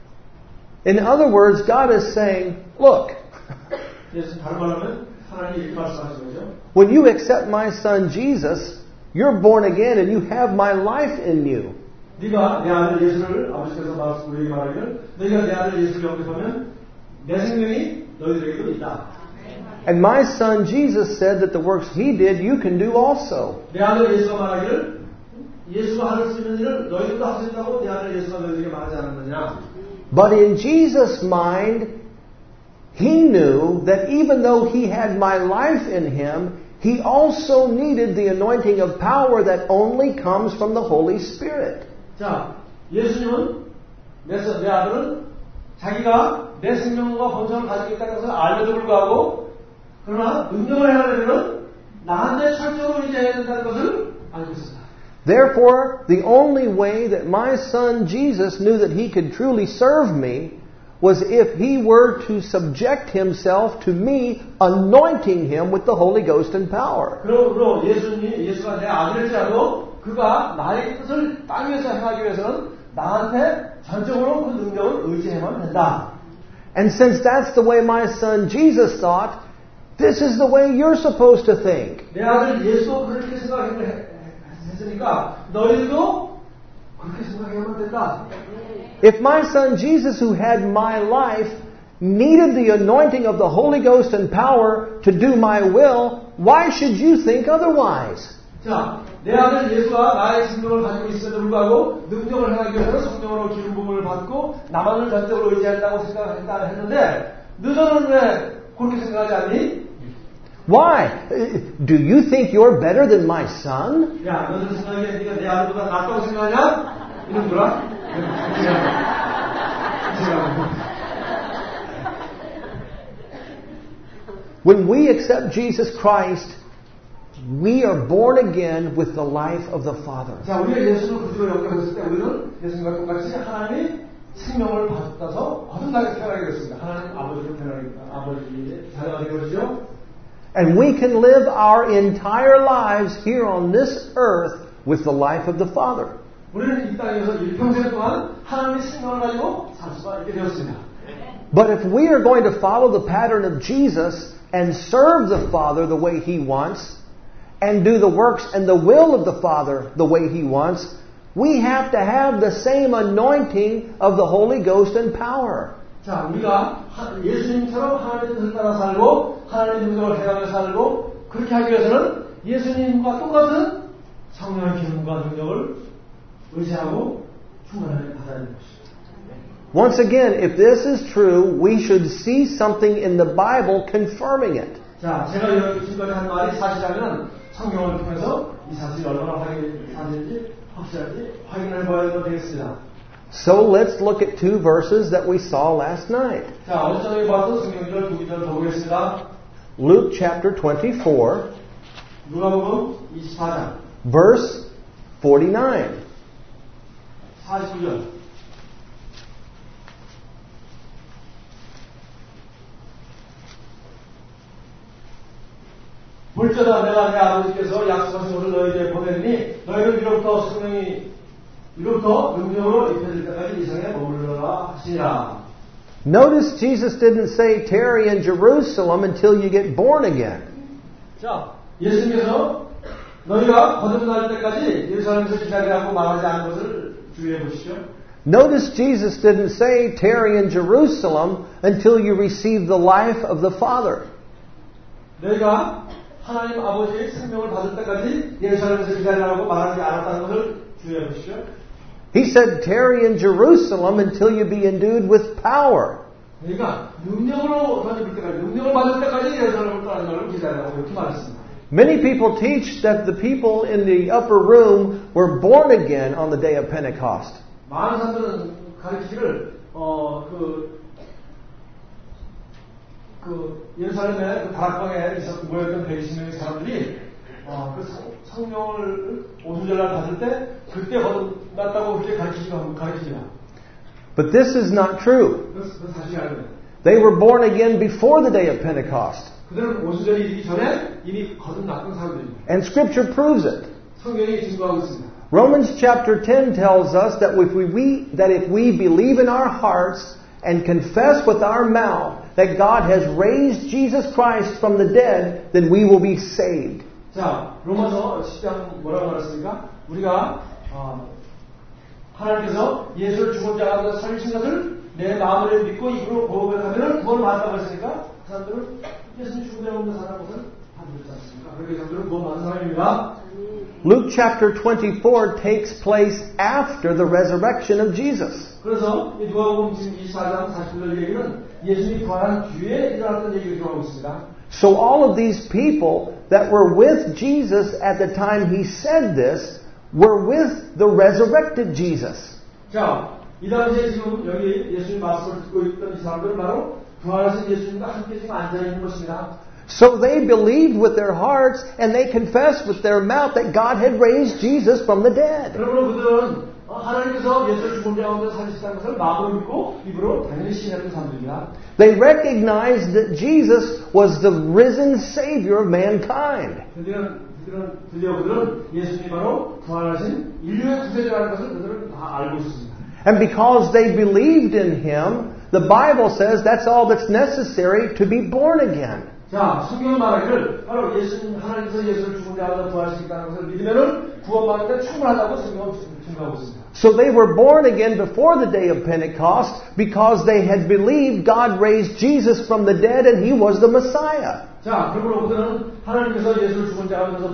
In other words, God is saying, look, 예수 다른 말로 하면 하나님이 이렇게 말씀하시는 거죠. when you accept my son Jesus, you're born again and you have my life in you. 네가 내 아들 예수를 아버지께서 말씀 우리에게 말하기를 너희가 내 아들 예수를 영접하면 내 생명이 너희들에게도 있다. And my son Jesus said that the works he did, you can do also. 내 아들 예수가 말하기를 예수가 할 수 있는 일을 너희들도 할 수 있다고 내 아들 예수가 너희들에게 말하지 않았느냐. But in Jesus' mind, he knew that even though he had my life in him, he also needed the anointing of power that only comes from the Holy Spirit. 자, 예수님은 내, 내 아들은 자기가 내 생명과 본성을 가지고 있다는 것을 알면서 불구하고 그러나 능력을 해야되면 나한테 철저히 의지해야 된다는 것을 알고 있습니다. Therefore, the only way that my son Jesus knew that he could truly serve me was if he were to subject himself to me, anointing him with the Holy Ghost and power. 그러므로 예수님, 예수가 내 아들일지라도 그가 나의 뜻을 땅 위에서 행하기 위해서는 나한테 전적으로 그 능력을 의지해야만 된다. And since that's the way my son Jesus thought, this is the way you're supposed to think. 내 아들 예수도 그렇게 생각했으니까 너희도 그렇게 생각해야만 된다. If my son Jesus, who had my life, needed the anointing of the Holy Ghost and power to do my will, why should you think otherwise? 자, 내 아들 예수가 나의 생명을 가지고 있음에도 불구하고 능력을 행하기 위해서는 성령으로 기름 부음을 받고 나만을 전적으로 의지한다고 생각했다 했는데 너는 왜 그렇게 생각하지 않니? Why? Do you think you're better than my son? 야, 너는 생각에 네가 내 아들보다 낫다고 생각하냐? 이런 거라? When we accept Jesus Christ, we are born again with the life of the Father. 자, 우리가 예수를 구주로 영접했을 때 우리는 예수님과 똑같이 하나님의 생명을 받아서 거듭나게 태어나게 됐습니다. 하나님 아버지로 태어나게 아버지의 자녀가 된 것이죠. And we can live our entire lives here on this earth with the life of the Father. 우리는 이 땅에서 일평생 동안 하나님의 생명을 가지고 살 수가 있게 되었습니다. But if we are going to follow the pattern of Jesus and serve the Father the way He wants, and do the works and the will of the Father the way He wants, we have to have the same anointing of the Holy Ghost and power. 자, 우리가 예수님처럼 하나님의 뜻을 따라 살고 하나님의 능력을 행하며 살고 그렇게 하기 위해서는 예수님과 똑같은 성령의 기름과 능력을 의지하고 충만하게 받아야 되는 것입니다. Once again, if this is true, we should see something in the Bible confirming it. 자, 제가 이렇게 지금까지 한 말이 사실이라면 성경을 통해서 이 사실이 얼마나 확인, 사실인지 확실한지 확인해 봐야 되겠습니다. So let's look at two verses that we saw last night. 자, 어제 저녁에 봤던 성경절 두 구절 더 보겠습니다. Luke chapter twenty-four, 누가복음 이십사 장, verse forty-nine. 사십구 절. 볼지어다 내가 내 아버지께서 약속하신 것을 너희에게 보내니 너희는 이로부터 성령이 이로부터 능력으로 입혀질 때까지 이 성에 머무르라 하시니라. Notice Jesus didn't say tarry in Jerusalem until you get born again. 자, 예수님께서 너희가 거듭날 때까지 예루살렘에서 기다리라고 말하지 않은 것을 주의해 보시죠. Notice Jesus didn't say tarry in Jerusalem until you receive the life of the Father. 너희가 하나님 아버지의 생명을 받을 때까지 예루살렘에서 기다리라고 말하지 않았다는 것을 주의해 보시죠. He said tarry in Jerusalem until you be endued with power. 그러니까 능력으로 던질 때까지 능력을 받을 때까지 예루살렘을 떠나는 걸 기다리라고 이렇게 말했습니다. Many people teach that the people in the upper room were born again on the day of Pentecost. 많은 사람들은 가르치기를 어그 그 예루살렘의 그 다락방에 있었던 모였던 백이십 명의 사람들이 어, 그 성령을 오순절날 받을 때 그때 거듭났다고 그렇게 가르치지가 가르치지가. But this is not true. 그건 사실이 아닙니다. They were born again before the day of Pentecost. 그들은 오순절이 이르기 전에 이미 거듭났던 사람들입니다. And Scripture proves it. 성경이 증거하고 있습니다. Romans chapter ten tells us that if we, we that if we believe in our hearts and confess with our mouth that God has raised Jesus Christ from the dead, then we will be saved. 자, 로마서 십 장 뭐라고 말했습니까? 우리가 어, 하나님께서 예수를 죽은 자 가운데 살리신 것을 내 마음으로 믿고 입으로 고백하면 구원을 받았다고 했으니까 그 사람들은 예수님 죽은 자 가운데 사는 것을 받지 않습니까? 그렇게 그 사람들은 구원 받은 사람입니다. Luke chapter twenty-four takes place after the resurrection of Jesus. 그래서 이 누가복음 지금 이십사 장 사십 절 얘기는 예수님이 부활한 뒤에 일어났던 얘기를 기록하고 있습니다. So all of these people that were with Jesus at the time he said this were with the resurrected Jesus. 자, 이 당시에 지금 여기 예수님 말씀을 듣고 있던 이 사람들은 바로 부활하신 예수님과 함께 지금 앉아 있는 것입니다. So they believed with their hearts and they confessed with their mouth that God had raised Jesus from the dead. 그러므로 그들은 하나님께서 예수를 죽은 자 가운데 살리셨다는 것을 마음으로 믿고 입으로 당연히 신했던 사람들입니다. They recognized that Jesus was the risen Savior of mankind. 그들은 그들은 드디어 그들은 예수님이 바로 부활하신 인류의 구세주라는 것을 그들은 다 알고 있습니다. And because they believed in Him, the Bible says that's all that's necessary to be born again. 자, 성경이 말하기를 바로 예수님 하나님께서 예수를 죽은 자 가운데 부활시켰다는 것을 믿으면은 구원받는데 충분하다고 성경은 증거하고 있습니다. So they were born again before the day of Pentecost because they had believed God raised Jesus from the dead and He was the Messiah. 자, 그러므로 그들은 하나님께서 예수를 죽은 자 가운데서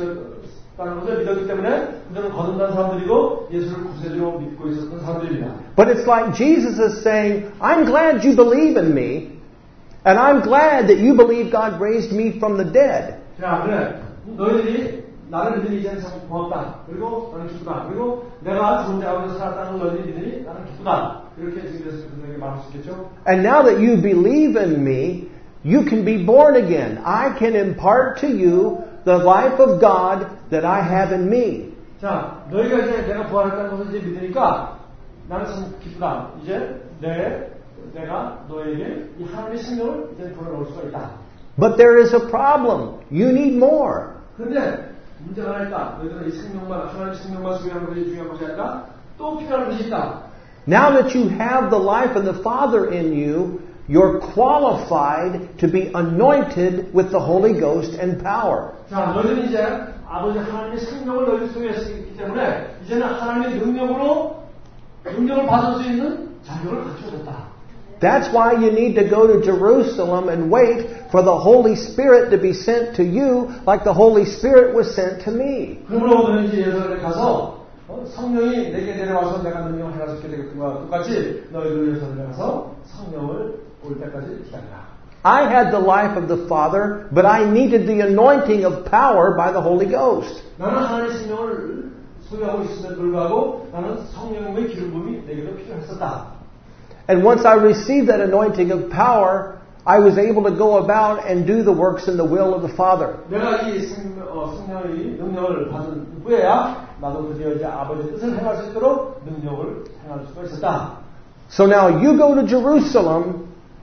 부활시켰다는 것을 믿었기 때문에 그들은 거듭난 사람들이고 예수를 구세주로 믿고 있었던 사람들입니다. But it's like Jesus is saying, I'm glad you believe in me. And I'm glad that you believe God raised me from the dead. 자, 그래. 너희들이 나를 믿으니 이제는 참 고맙다. 그리고 나는 기쁘다. 그리고 내가 죽은 자 가운데 살았다는 걸 너희들이 믿으니 나는 기쁘다. 이렇게 지금 예수님에게 말할 수 있겠죠? And now that you believe in me, you can be born again. I can impart to you the life of God that I have in me. 자, 너희가 이제 내가 부활했다는 것을 이제 믿으니까 나는 참 기쁘다. 이제 내 내가 너에게 이 하나님의 생명을 이제 불어넣을 수가 있다. But there is a problem. You need more. 그런데 문제가 하나 있다. 너희들은 이 생명만 하나님의 생명만 소유하는 것이 중요한 것이 아니라 또 필요한 것이 있다. Now that you have the life of the Father in you, you're qualified to be anointed with the Holy Ghost and power. 자, 너희들은 이제 아버지 하나님의 생명을 너희 소유했기 때문에 이제는 하나님의 능력으로 능력을 받을 수 있는 자격을 갖춰졌다. That's why you need to go to Jerusalem and wait for the Holy Spirit to be sent to you like the Holy Spirit was sent to me. 그러므로 너는 이제 예루살렘에 가서 성령이 내게 내려와서 내가 능력을 행하셨게 되겠구나. 똑같이 너희들 예루살렘에 가서 성령을 올 때까지 기다리라. I had the life of the Father, but I needed the anointing of power by the Holy Ghost. 나는 하나님의 생명을 소유하고 있음에도 불구하고 나는 성령의 기름 부음이 내게도 필요했었다. And once I received that anointing of power, I was able to go about and do the works in the will of the Father. 내가 이 성령, 어, 성령의 능력을 받은 후에야 나도 드디어 이제 아버지의 뜻을 행할 수 있도록 능력을 행할 수가 있었다. So now you go to Jerusalem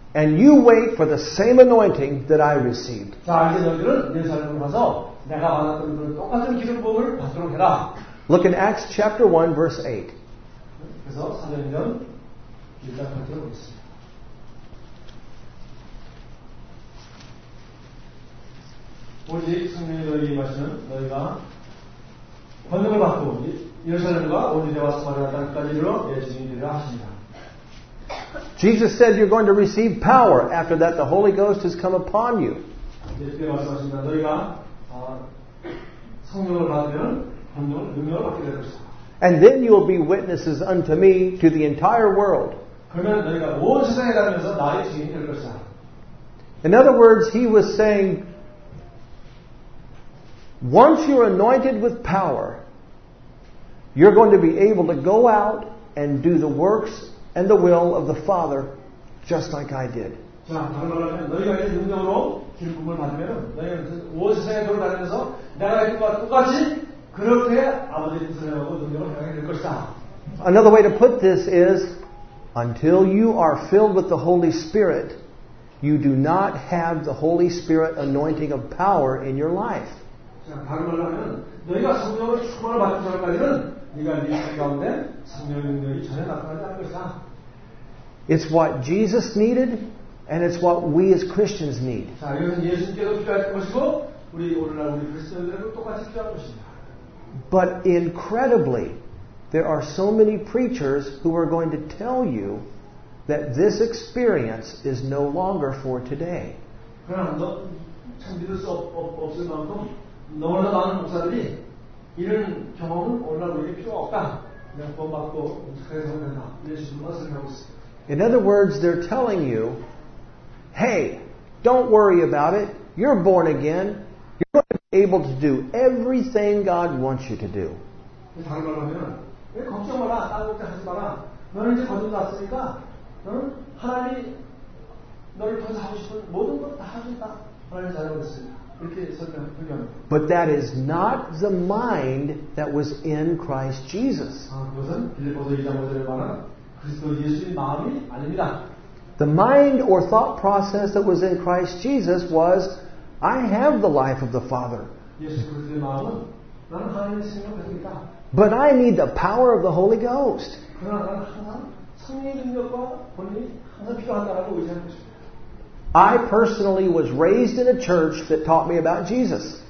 And you wait for the same anointing that I received. 자, 이제 너희들은 예루살렘으로 가서 내가 받았던 그런 똑같은 기름 부음을 받도록 해라. Look in Acts chapter one, verse eight. 그래서 사도행전 일 장 팔 절을 보겠습니다. 오직 성령이 너희에게 임하시면 너희가 권능을 받고 예루살렘과 온 유대와 사마리아 땅까지 이르러 내 증인이 되리라 하십니다. Jesus said you're going to receive power. After that, the Holy Ghost has come upon you. 예수님이 말씀하십니다. 너희가 어, 성령을 받으면 권능을 능력을 받게 될 것이다. And then you will be witnesses unto me to the entire world. 그러면 너희가 온 세상에 다니면서 나의 증인이 될 것이다. In other words, he was saying, once you're anointed with power, you're going to be able to go out and do the works and the will of the Father just like I did. 자, 다른 말로 하면 너희가 이제 능력으로 기름 부음을 받으면 너희는 온 세상에 돌아다니면서 내가 했던 것과 똑같이 그렇게 아버지의 뜻을 하고 능력을 행하게 될 것이다. Another way to put this is, until you are filled with the Holy Spirit, you do not have the Holy Spirit anointing of power in your life. 자, 다른 말로 하면 너희가 성령으로 충만을 받기 전까지는 네가 네 삶 가운데 성령의 능력이 전혀 나타나지 않을 것이다. It's what Jesus needed, and it's what we as Christians need. 자, 이것은 예수님께서 필요할 것이고 우리 오늘날 우리 그리스도인들도 똑같이 필요한 것입니다. But incredibly, there are so many preachers who are going to tell you that this experience is no longer for today. 그러나 너, 참 믿을 수 없, 없, 없을 만큼 너무나 많은 목사들이 이런 경험은 오늘날 우리에게 필요 없다. 그냥 구원받고 착하게 살면 된다. 이런 식으로 설명하고 있습니다. In other words, they're telling you, hey, don't worry about it. You're born again. You're going to be able to do everything God wants you to do. 다른 말로 하면 왜 걱정 마라. 딴 걱정하지 마라. 너는 이제 거듭났으니까 너는 하나님이 너를 통해서 하고 싶은 모든 것 다 할 수 있다. 하나님 자녀가 됐습니다. 이렇게 설명합니다. But that is not the mind that was in Christ Jesus. 아, 그것은 빌립보서 이 장 오 절에 말하는 그리스도 예수의 마음이 아닙니다. The mind or thought process that was in Christ Jesus was, I have the life of the Father. 예수 그리스도의 마음은 나는 하나님의 생명을 가지고 있다. But I need the power of the Holy Ghost. 그러나 나는 항상 성령의 능력과 권능이 항상 필요하다라고 의지하는 것입니다. I personally was raised in a church that taught me about Jesus.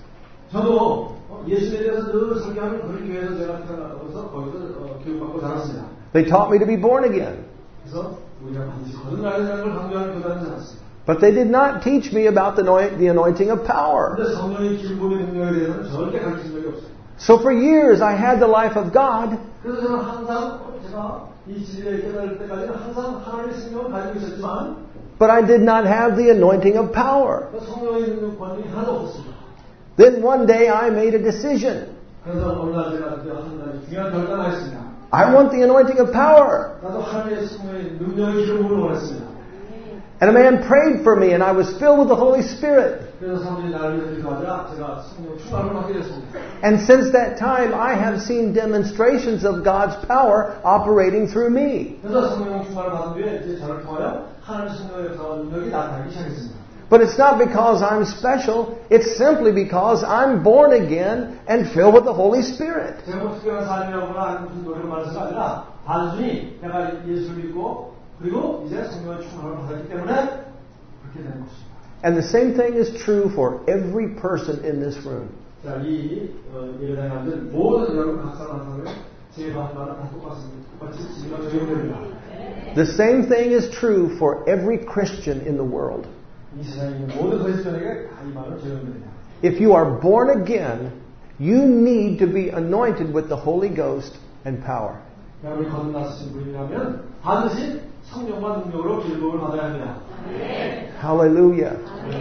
저도 예수에 대해서 늘 설교하는 그런 교회에서 제가 태어나서 거기서 어, 교육받고 자랐습니다. They taught me to be born again. 그래서 우리가 반드시 거듭나야 되는 걸 강조하는 교단을 자랐습니다. But they did not teach me about the anoint- the anointing of power. 그런데 성령의 기름 부음의 능력에 대해서는 절대 가르친 적이 없어요. So for years I had the life of God, 그래서 저는 항상 제가 이 진리에 깨달을 때까지는 항상 하나님의 생명을 가지고 있었지만 but I did not have the anointing of power. 성령의 능력 권능이 하나도 없었습니다. Then one day I made a decision. 그래서 어느 날 제가 그때 한 가지 중요한 결단을 했습니다. I want the anointing of power. 나도 하나님의 성령의 능력의 기름을 원했습니다. And a man prayed for me and I was filled with the Holy Spirit. 그래서 사람들이 나를 위해서 기도하자 제가 성령 충만을 받게 됐습니다. And since that time I have seen demonstrations of God's power operating through me. 그래서 성령 충만을 받은 뒤에 이제 저를 통하여 하나님의 성령의 역사와 능력이 나타나기 시작했습니다. But it's not because I'm special. It's simply because I'm born again and filled with the Holy Spirit. 제가 뭐 특별한 삶이라거나 아니면 무슨 노력을 말해서가 아니라 단순히 내가 예수를 믿고 그리고 이제 성령의 충만을 받았기 때문에 그렇게 되는 것입니다. And the same thing is true for every person in this room. 자, 이 어, 예배당에 앉은 모든 여러분 각 사람 한 사람의 제가 한 말은 다 똑같습니다. 똑같이 진리가 적용됩니다. The same thing is true for every Christian in the world. 이 세상에 있는 모든 그리스도인에게 다 이 말은 적용됩니다. If you are born again, you need to be anointed with the Holy Ghost and power. 여러분이 거듭나신 분이라면 반드시 성령과 능력으로 기름부음을 받아야 합니다. Hallelujah.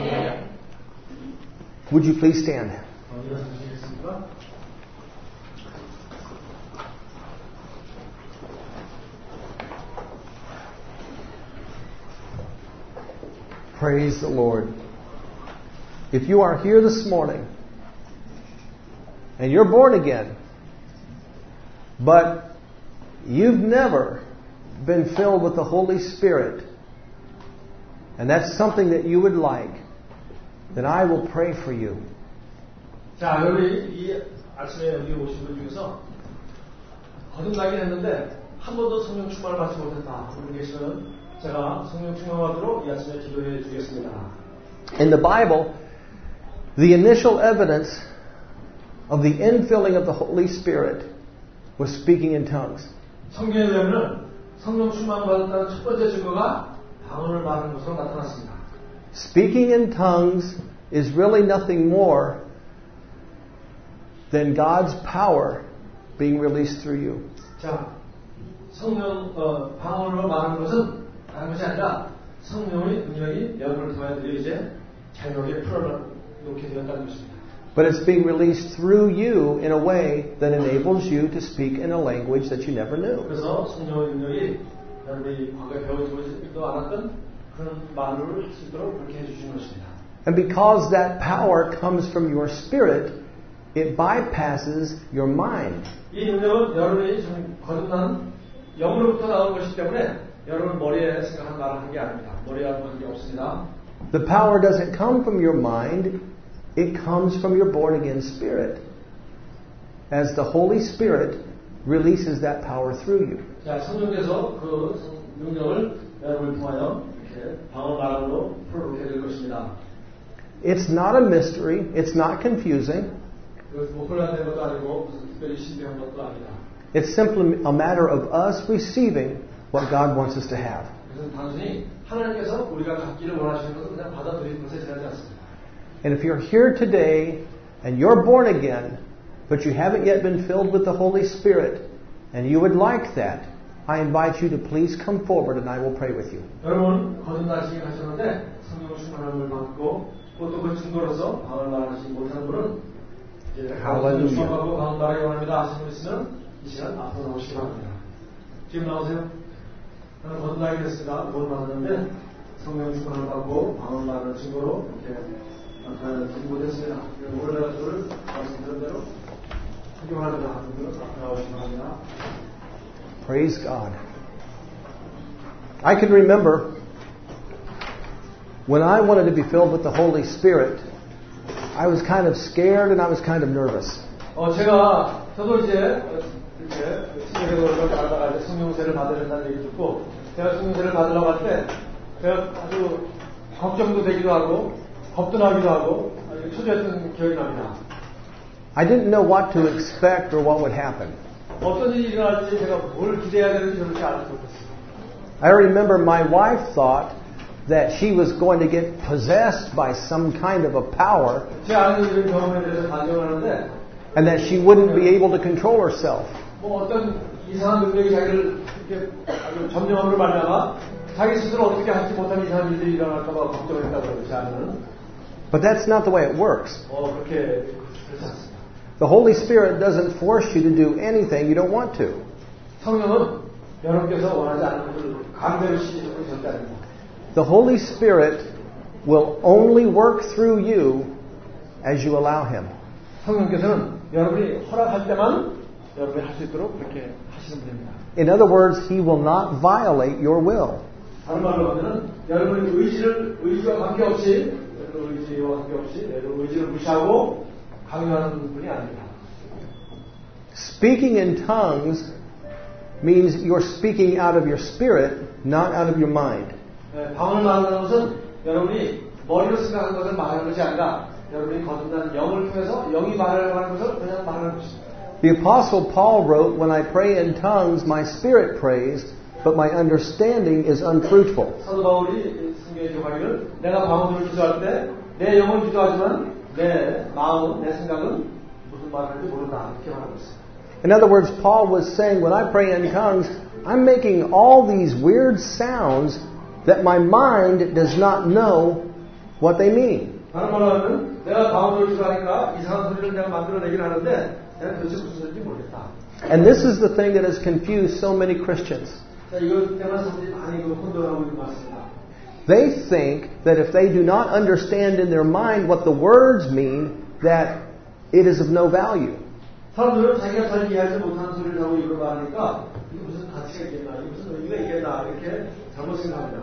Would you please stand? 어, 일어서시겠습니까? Praise the Lord. If you are here this morning and you're born again, but you've never been filled with the Holy Spirit, and that's something that you would like, then I will pray for you. 자, 여러분이 이 아침에 여기 오신 분 중에서 거듭나긴 했는데 한 번도 성령 충만을 받지 못했다. 그분 계시면 제가 성령 충만하도록 이 아침에 기도해 주겠습니다. In the Bible, the initial evidence of the infilling of the Holy Spirit was speaking in tongues. 성경에 보면 성령 충만 받았다는 첫 번째 증거가 방언을 말하는 것으로 나타났습니다. Speaking in tongues is really nothing more than God's power being released through you. 자, 성령 어, 방언으로 말하는 것은 다른 것이 아니라 성령의 능력이 여러분을 통하여 이제 자유하게 풀어놓게 되었다는 것입니다. But it's being released through you in a way that enables you to speak in a language that you never knew. 그래서 성령의 능력이 여러분이 과거에 배워지지도 않았던 그런 말을 할 수 있도록 그렇게 해주시는 것입니다. And because that power comes from your spirit, it bypasses your mind. 이 능력은 여러분이 지금 거듭난 영으로부터 나온 것이기 때문에 여러분 머리에 생각하는 말을 하는 게 아닙니다. 머리와 관계 없습니다. The power doesn't come from your mind, it comes from your born again spirit. As the Holy Spirit releases that power through you. 자, 성령께서 그 능력을 여러분을 통하여 이렇게 방언 말함으로 풀어놓게 될 것입니다. It's not a mystery, it's not confusing. 그것은 뭐 혼란된 것도 아니고 무슨 특별히 신비한 것도 아니다. It's simply a matter of us receiving what God wants us to have. 그것은 단순히 하나님께서 우리가 갖기를 원하시는 것을 그냥 받아들이는 것에 지나지 않습니다. And if you're here today and you're born again, but you haven't yet been filled with the Holy Spirit, and you would like that, I invite you to please come forward and I will pray with you. 여러분 거듭나시기 하셨는데 성령 충만함을 받고 또 그 증거로서 방언을 말하지 못하는 분은 이제 성령 충만하고 방언 말하기 원합니다 하시는 분 있으면 이 시간 앞으로 나오시기 바랍니다. 지금 나오세요. 저는 거듭나게 됐습니다. 뭘 받았는데 성령 충만을 받고 방언 말하는 증거로 이렇게 나타나지 못했습니다. 오늘 내가 그를 말씀드린 대로 적용하려고 하는 분은 앞으로 나오시기 바랍니다. Praise God. I can remember when I wanted to be filled with the Holy Spirit, I was kind of scared and I was kind of nervous. 어, 제가, 저도 이제, 이렇게, 신뢰를 받아다가 이제 성령세를 받아야 된다는 얘기 듣고, 제가 성령세를 받으려고 할 때, 제가 아주 걱정도 되기도 하고, 겁도 나기도 하고, 아주 초조했던 기억이 납니다. I didn't know what to expect or what would happen. 어떤 일이 일어날지 제가 뭘 기대해야 되는지 그렇게 알지 못했어요. I remember my wife thought that she was going to get possessed by some kind of a power 제 아는 이런 경험에 대해서 반성하는데 and that she wouldn't be able to control herself. 뭐 어떤 이상한 능력이 자기를 이렇게 아주 점령함으로 말미암아 자기 스스로 어떻게 하지 못한 이상한 일들이 일어날까봐 걱정했다고 해요. 제 아는. But that's not the way it works. 어 그렇게 그렇지 않습니다. The Holy Spirit doesn't force you to do anything you don't want to. 성령은 여러분께서 원하지 않는 것을 강제로 시키는 것이 절대 아닙니다. The Holy Spirit will only work through you as you allow Him. 성령께서는 여러분이 허락할 때만 여러분이 할 수 있도록 그렇게 하시는 분입니다. In other words, He will not violate your will. 다른 말로 하면은 여러분의 의지를 의지와 관계없이 여러분 의지와 관계없이 여러분 의지를 무시하고 강요하는 분이 아닙니다. Speaking in tongues means you're speaking out of your spirit, not out of your mind. 네, 방언을 말하는 것은 여러분이 머리로 생각하는 것을 말하는 것이 아니라 여러분이 거듭난 영을 통해서 영이 말하려고 하는 것을 그냥 말하는 것입니다. The Apostle Paul wrote, "When I pray in tongues, my spirit prays, but my understanding is unfruitful." 사도 바울이 성경에 기록하기를 내가 방언으로 기도할 때 내 영은 기도하지만 내 마음은 내 생각은 무슨 말을 하는지 모른다 이렇게 말하고 있어요. In other words, Paul was saying, when I pray in tongues, I'm making all these weird sounds that my mind does not know what they mean. 다른 말로 하면 내가 방언으로 기도하니까 이상한 소리를 내가 만들어내긴 하는데 내가 도대체 무슨 소리인지 모르겠다. And this is the thing that has confused so many Christians. 자, 이것 때문에 사람들이 많이 그 혼돈하고 있는 것 같습니다. They think that if they do not understand in their mind what the words mean, that it is of no value. 사람들은 자기가 잘 이해하지 못하는 소리를 하고 이걸 말하니까 이게 무슨 가치가 있겠나, 이게 무슨 의미가 있겠나 이렇게 잘못 생각합니다.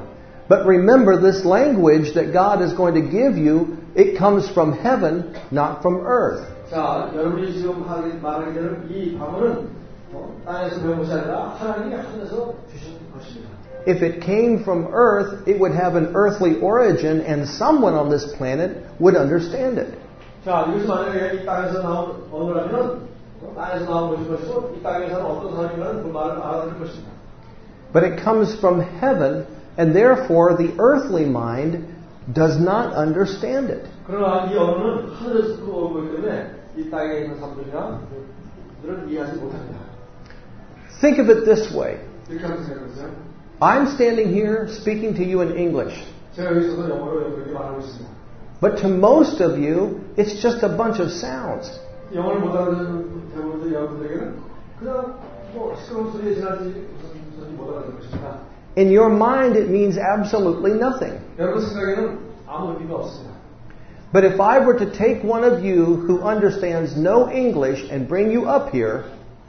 But remember, this language that God is going to give you, it comes from heaven, not from earth. 자, 여러분이 지금 하기, 말하게 되는 이 방언은 어, 땅에서 배운 것이 아니라 하나님이 하늘에서 주신 것입니다. If it came from earth, it would have an earthly origin, and someone on this planet would understand it. 자, 이것이 만약에 이 땅에서 나온 언어라면 땅에서 나온 것일 것이고 이 땅에서는 어떤 사람이라는 그 말을 알아들을 것입니다. But it comes from heaven, and therefore the earthly mind does not understand it. 그러나 이 언어는 하늘에서 들어오고 있기 때문에 이 땅에 있는 사람들이나 그들은 이해하지 못합니다. Think of it this way. 이렇게 한번 생각해보세요. I'm standing here speaking to you in English. 제가 여기서도 영어로 여러분에게 말하고 있습니다. But to most of you, it's just a bunch of sounds. 영어를 못 알아듣는 대부분 여러분들에게는 그냥 뭐 시끄러운 소리에 지나지 무슨 소리 못 알아듣을 것입니다. In your mind, it means absolutely nothing. 여러분 생각에는 아무 의미가 없습니다. But if I were to take one of you who understands no English and bring you up here,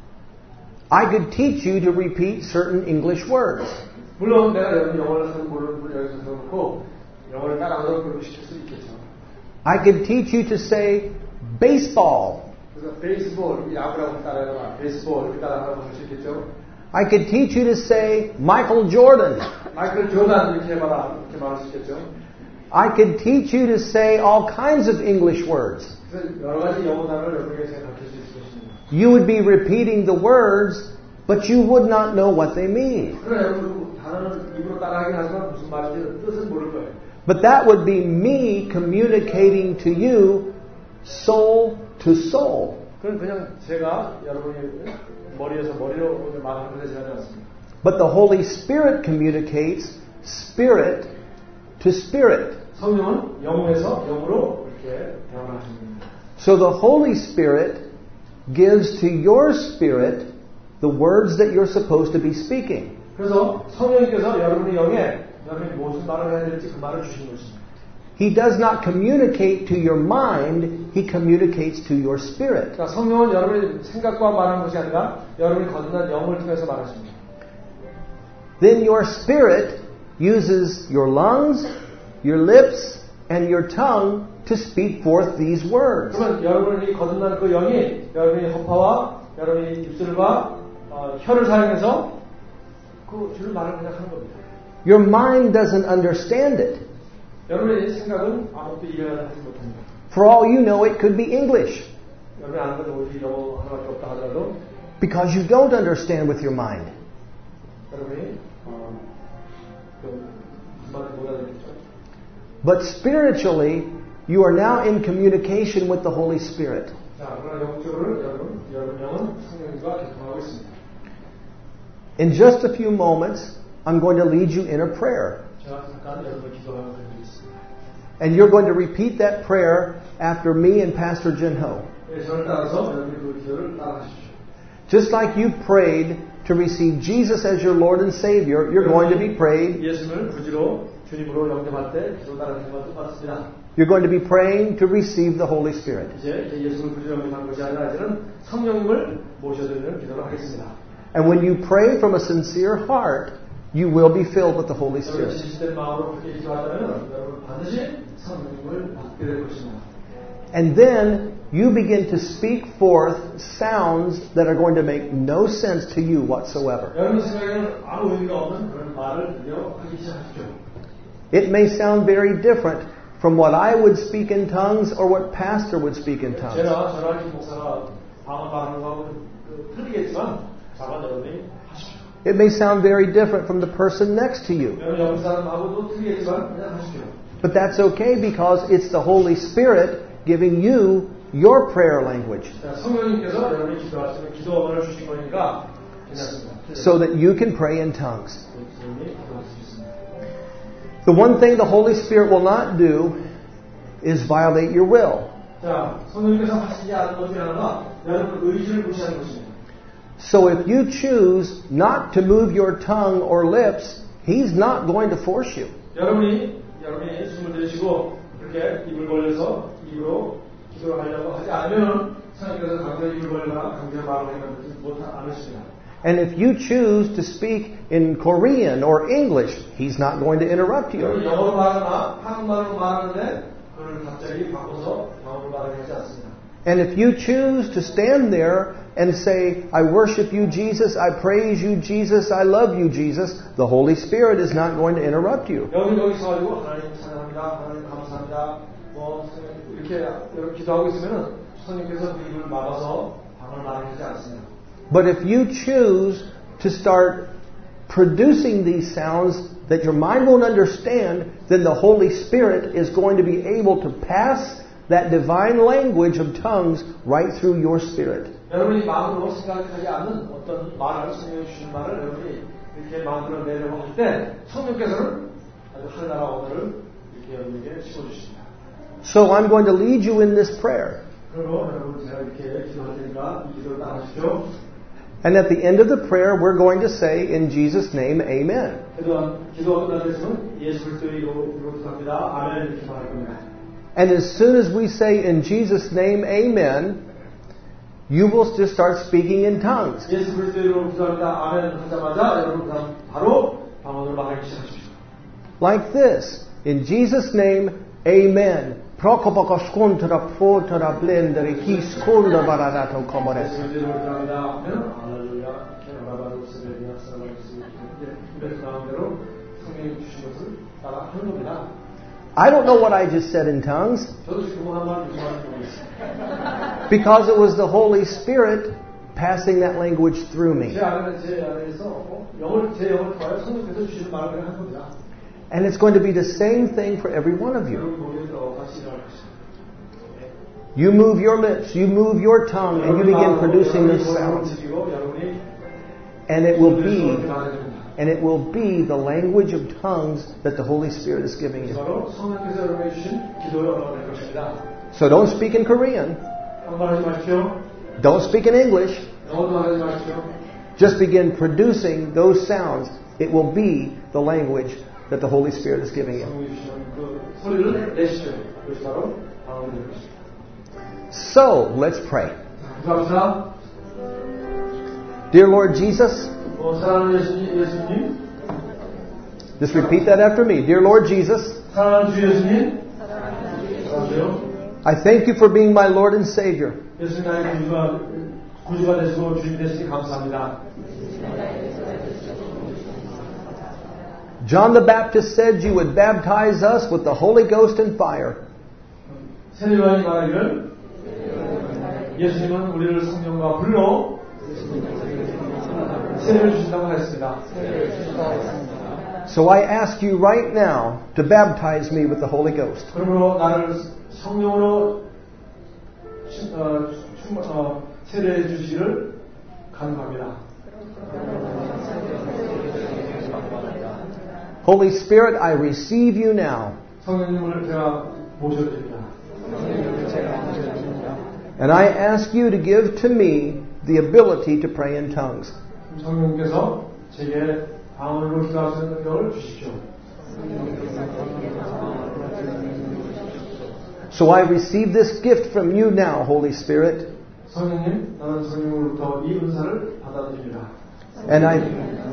I could teach you to repeat certain English words. 물론 내가 여러분 영어를 잘 모르는 분을 여기서 세워놓고 영어를 따라가도록 그렇게 시킬 수 있겠죠. I could teach you to say baseball. 그래서 베이스볼, 야구라고 따라해봐. 베이스볼 이렇게 따라하라고 할 수 있겠죠. I could teach you to say Michael Jordan. 마이클 조단 이렇게 해봐라. 이렇게 말할 수 있겠죠. I could teach you to say all kinds of English words. 그래서 여러 가지 영어 단어를 여러분에게 제가 가르칠 수 있을 것입니다. You would be repeating the words, but you would not know what they mean. 그러나 여러분 단어는 입으로 따라하긴 하지만 무슨 말인지 뜻은 모를 거예요. But that would be me communicating to you soul to soul. 그건 그냥 제가 여러분이 머리에서 머리로 말하는 것에 지나지 않습니다. But the Holy Spirit communicates spirit to spirit. 성령은 영에서 영으로 이렇게 대화를 하십니다. So the Holy Spirit gives to your spirit the words that you're supposed to be speaking. 그래서 성령님께서 여러분의 영에 여러분이 무슨 말을 해야 될지 그 말을 주시는 것입니다. He does not communicate to your mind, He communicates to your spirit. 그러니까 성령은 여러분의 생각과 말하는 것이 아니라 여러분이 거듭난 영을 통해서 말하십니다. Then your spirit uses your lungs, your lips, and your tongue to speak forth these words. 그러면 여러분이 거듭난 그 영이 여러분의 허파와 여러분의 입술과 어, 혀를 사용해서 그 주를 말을 그냥 하는 겁니다. Your mind doesn't understand it. 여러분의 생각은 아무것도 이해하지 못합니다. For all you know, it could be English. 여러분이 아는 건 오직 영어 하나밖에 없다 하더라도 Because you don't understand with your mind. 여러분이 어, 그 한마디 못 알아듣겠죠. But spiritually, you are now in communication with the Holy Spirit. 자, 그러나 영적으로 여러분, 여러분 영은 성령님과 교통하고 있습니다. In just a few moments, I'm going to lead you in a prayer. 제가 잠깐 여러분을 기도하고 드리겠습니다. And you're going to repeat that prayer after me and Pastor Jin-ho. 네, 저를 따라서 여러분이 그 기도를 따라하십시오. Just like you prayed to receive Jesus as your Lord and Savior, you're going to be praying. 예수님을 구주로 주님으로 영접할 때 기도 따르는 것과 똑같습니다. You're going to be praying to receive the Holy Spirit. 이제 예수를 구주로 영접한 것이 아니라 이제는 성령님을 모셔드리는 기도를 하겠습니다. And when you pray from a sincere heart, you will be filled with the Holy 여러분 Spirit. 진실된 마음으로 그렇게 기도하다면 여러분 반드시 성령님을 받게 될 것입니다. And then you begin to speak forth sounds that are going to make no sense to you whatsoever. 여러분 생각에는 아무 의미가 없는 그런 말을 들려 하기 시작하십시오. It may sound very different from what I would speak in tongues or what Pastor would speak in tongues. 제가 저랑 김 목사가 방언 말하는 거하고는 틀리겠지만 다만 여러분이 하십시오. It may sound very different from the person next to you. 여러분 옆 사람하고도 틀리겠지만 그냥 하십시오. But that's okay because it's the Holy Spirit giving you your prayer language 성령님께서 여러분이 기도하시면 기도 언어를 주신 거니까 괜찮습니다. so that you can pray in tongues. The one thing the Holy Spirit will not do is violate your will. 자, 성령님께서 하시지 않은 것 중에 하나가 여러분 의지를 무시하는 것입니다. So if you choose not to move your tongue or lips, He's not going to force you. 여러분이 여러분이 숨을 들이쉬고 그렇게 입을 벌려서 입으로 기도를 하려고 하지 않으면 성령께서 강제로 입을 벌려거나 강제로 말을 하지 못 않으십니다. And if you choose to speak in Korean or English, He's not going to interrupt you. 여러분 영어로 말하거나 한국말로 말하는데 그걸 갑자기 바꿔서 영어로 말하게 하지 않습니다. And if you choose to stand there and say, I worship you, Jesus, I praise you, Jesus, I love you, Jesus, the Holy Spirit is not going to interrupt you. 여러분 여기 서가지고 하나님 찬양합니다, 하나님 감사합니다, 뭐 이렇게 이렇게 기도하고 있으면은 성령께서 그 입을 막아서 방을 말하게 하지 않습니다. But if you choose to start producing these sounds that your mind won't understand, then the Holy Spirit is going to be able to pass that divine language of tongues right through your spirit. 여러분이 마음으로 생각하지 않는 어떤 말을 성령이 주신 말을 여러분이 이렇게 마음으로 내려고 할 때 성령께서는 아주 하늘나라 언어를 이렇게 여러분에게 심어주십니다. So I'm going to lead you in this prayer. 그리고 여러분 제가 이렇게 기도할 테니까 이 기도를 따라하십시오. And at the end of the prayer, we're going to say, in Jesus' name, Amen. 기도가 끝날 때는 예수 그리스도의 이름으로 기도합니다. 아멘 이렇게 말할 겁니다. And as soon as we say, in Jesus' name, Amen, you will just start speaking in tongues. 예수 그리스도의 이름으로 기도합니다. 아멘 하자마자 여러분 바로 방언으로 말하기 시작하십시오. Like this, in Jesus' name, Amen. Prokopakaskontra potara blendere kiskonda baradato komores. 예수 그리스도의 이름으로 기도합니다. 아멘 할렐루야. 케라바바로 스베리아 사라바스 이렇게 나온대로 성령이 주신 것을 따라 하는 겁니다. I don't know what I just said in tongues. 저도 지금 한 말 무슨 말인지 모르겠어요. Because it was the Holy Spirit passing that language through me. 제 안에 제 안에서 영을 제 영을 통하여 성령께서 주시는 말을 한 겁니다. And it's going to be the same thing for every one of you. 여러분 거기에서 같이 일어날 것입니다. You move your lips, you move your tongue, and you begin producing those sounds. And it will be, and it will be the language of tongues that the Holy Spirit is giving you. So don't speak in Korean. Don't speak in English. Just begin producing those sounds. It will be the language that the Holy Spirit is giving you. So, let's pray. Dear Lord Jesus, just repeat that after me. Dear Lord Jesus, I thank you for being my Lord and Savior. John the Baptist said you would baptize us with the Holy Ghost and fire. 예수님은 우리를 성령과 불로 세례를 주신다고 했습니다. So I ask you right now to baptize me with the Holy Ghost. 그러므로 나를 성령으로 어, 어, 세례해 주시기를 간구합니다. Holy Spirit, I receive you now. 성령님을 제가 모셔드립니다. And I ask you to give to me the ability to pray in tongues. 성령께서 제게 방언으로 기도할 수 있는 능력을 주십시오. So I receive this gift from you now, Holy Spirit. 성령님, 나는 성령으로부터 이 은사를 받아들입니다. And I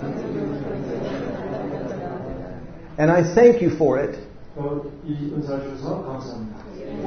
and I thank you for it. 이 은사를 주셔서 감사합니다.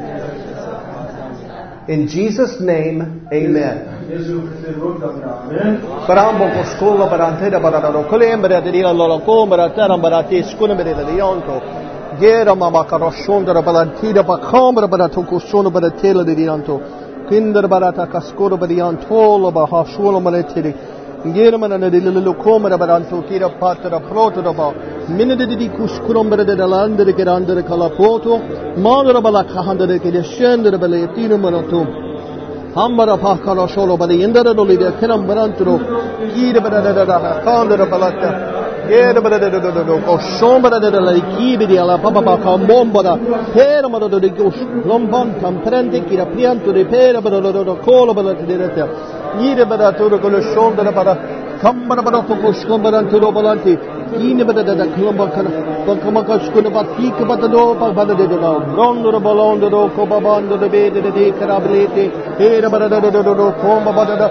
In Jesus' name, Amen. 예수 그리스도의 이름으로 기도합니다. 아멘. Parambo koskola barantera bararo kolembra de dia lolo kombra tera barati skuna bere de yonto. Gera mama karoshondra barantira bakombra barato kosono baratela de yonto. Kinder barata kaskoro bere yonto ba hasholo maletiri. Gera manana de lolo kombra baranto kira patra proto ba. Minede di kuskurombra de landere gerandere kalapoto. Manora bala kahandere ke shendere bele tino manoto. Hambara pakara sholo bali indara doli de kenam barantro kire bada da da kandara balata yere bada da da da ko shombara da la kibe di ala papa pa kambombara pera mado de gosh lomban tamprende kira pianto de pera bada da da kola bada de rete yere bada to ko shondara bada kambara bada ko shombara to balanti yine bada da klomba kana bakama kashkuna batik bada do bada de da rondoro balondo do ko babando de bede de karablete era bada da da da da komba bada da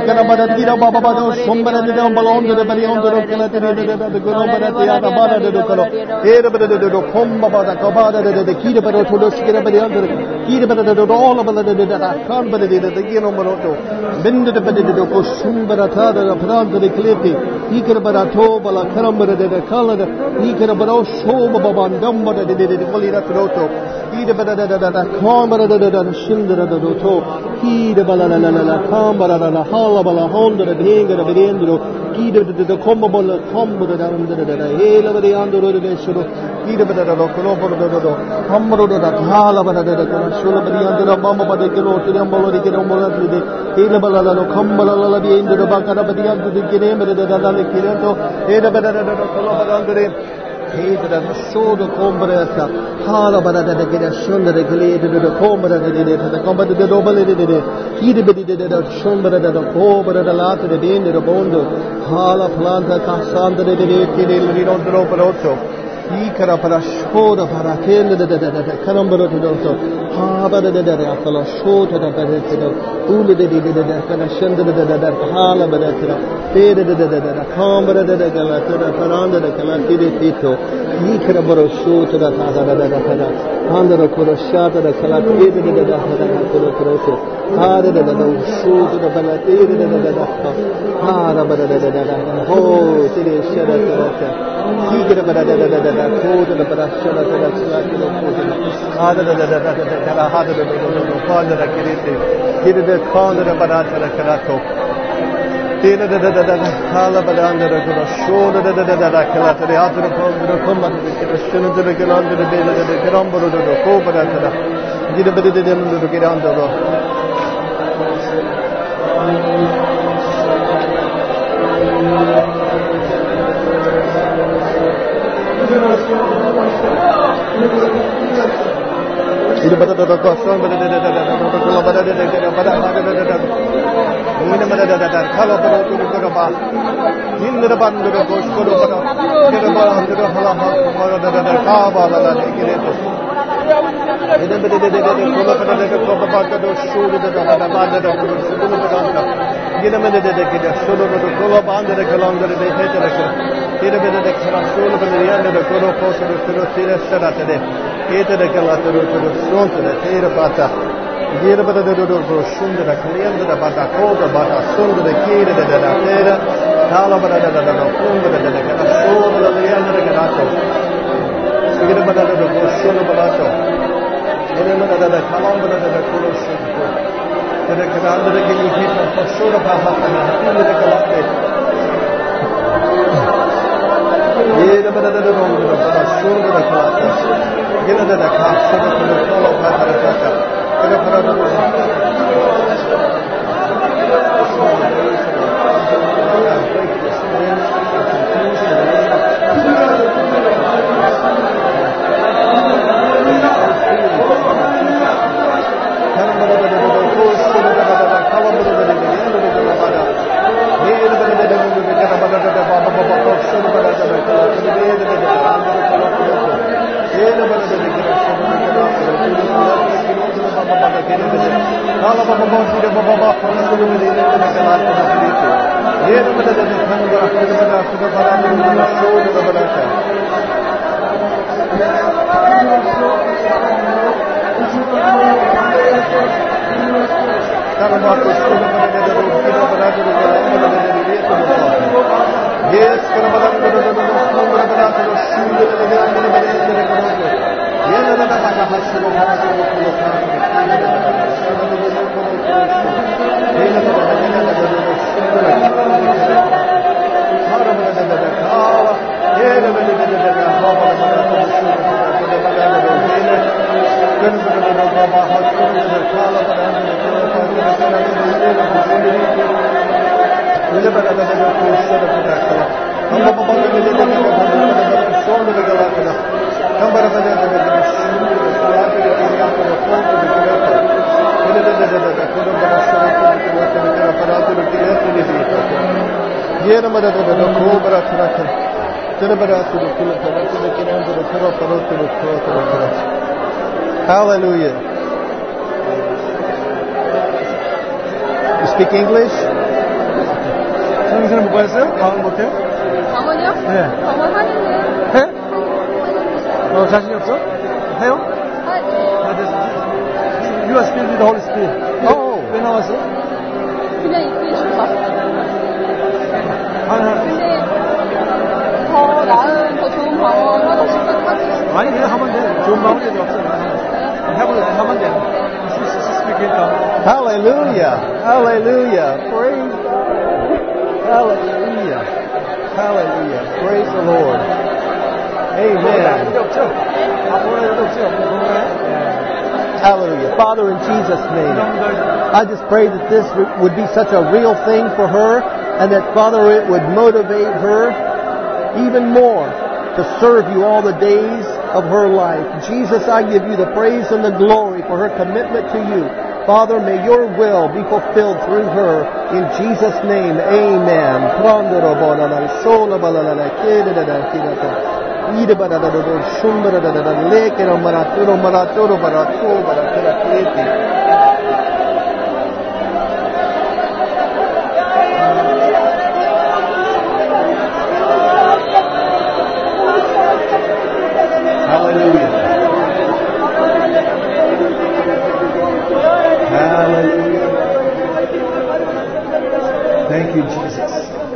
Hala planta casandra de de de non troppo Ikara para shoda para kende de de de karambaro de do ha ba de de de akala shoda de de de ule de de de de kana shanda de de de hala ba de de pe de de de de kambara de de gala de paranda de kala de de pito ikara baro shoda da da da da da andara koro shada da kala de de de de da da koro koro so ha de de de shoda da bala de de de de da ha ra ba de de de da ho de de shada da Ikara ba de de de da Koda da bara shara da da shara da koda ada da da da da da da hada da da koda da kirite kire da koda da bara da karato tena da da da da hala bara da da koda shoda da da da da kalata da hada da koda da komma da kire shana da galan da da da da karambaro da ko bara da gide bade da da da kiran da da Ini pada pada kosong pada pada pada pada kalau pada pada pada pada pada pada ini pada pada pada kalau pada itu pada apa ini pada pada pada kos pada pada pada pada pada halah pada pada pada kaba pada ini itu ini pada pada pada kalau pada pada kalau pada pada sudah pada pada pada pada sudah pada ini pada pada kita sudah pada kalau pada kalau pada pada itu pada ini pada pada kalau sudah pada ini pada kalau kos pada sudah tidak sudah ada Ete de calata do do sonte de tera bata. Gira bata do do do shunde da kliende da bata koda bata sonde de kire de da tera. Kala bata da da da funde de da kada sonde da kliende de garato. Gira bata do do shunde bata. Ene mata da da kalam bata da kulo shunde. Tere kada de ke ni hita fasura pa ha na ine de kalate. Gira bata da do do bata sonde da kalate. Gina da ka sama da kolo ka da ka ka kada fara da Kalau bapak bapak sudah bapak bapak sudah berdiri pada kelas seperti itu, dia pada dari tangga sudah pada sudah pada menunggu show sudah pada kan. Kalau bapak sudah pada dari sudah pada dari jalan pada dari dia sudah pada. Yes, kalau bapak sudah pada dari sudah pada dari sudah pada jalan pada dari dari pada. Dia pada pada hasil pada pada pada Yena mada da da ko bara tara tara tara bara tu du kula tara tu ke nan da tara tara tu du tara tara. Hallelujah. You speak English? 성경에서는 못 받았어요? 방언 못해요? 방언이요? 네. 방언 하는데. 해? 어, 자신이 없어? 해요? 아, 네. 아, 됐어. You are filled with the Holy Spirit. Oh. 왜 나왔어? 그냥 입고 싶어. 하나. 근데 더 나은, 더 좋은 방언 하고 싶어서 하고 싶어요. 아니, 그냥 하면 돼. 좋은 마음이 어디 없어. 해보자. 하면 돼. Hallelujah. Hallelujah. Praise God. Hallelujah. Hallelujah. Praise the Lord. Amen. Hallelujah. Father, in Jesus' name, I just pray that this would be such a real thing for her, and that, Father, it would motivate her even more to serve you all the days of her life. Jesus, I give you the praise and the glory for her commitment to you. Father, may your will be fulfilled through her. In Jesus' name, amen. Hallelujah. Hallelujah. Thank you, Jesus.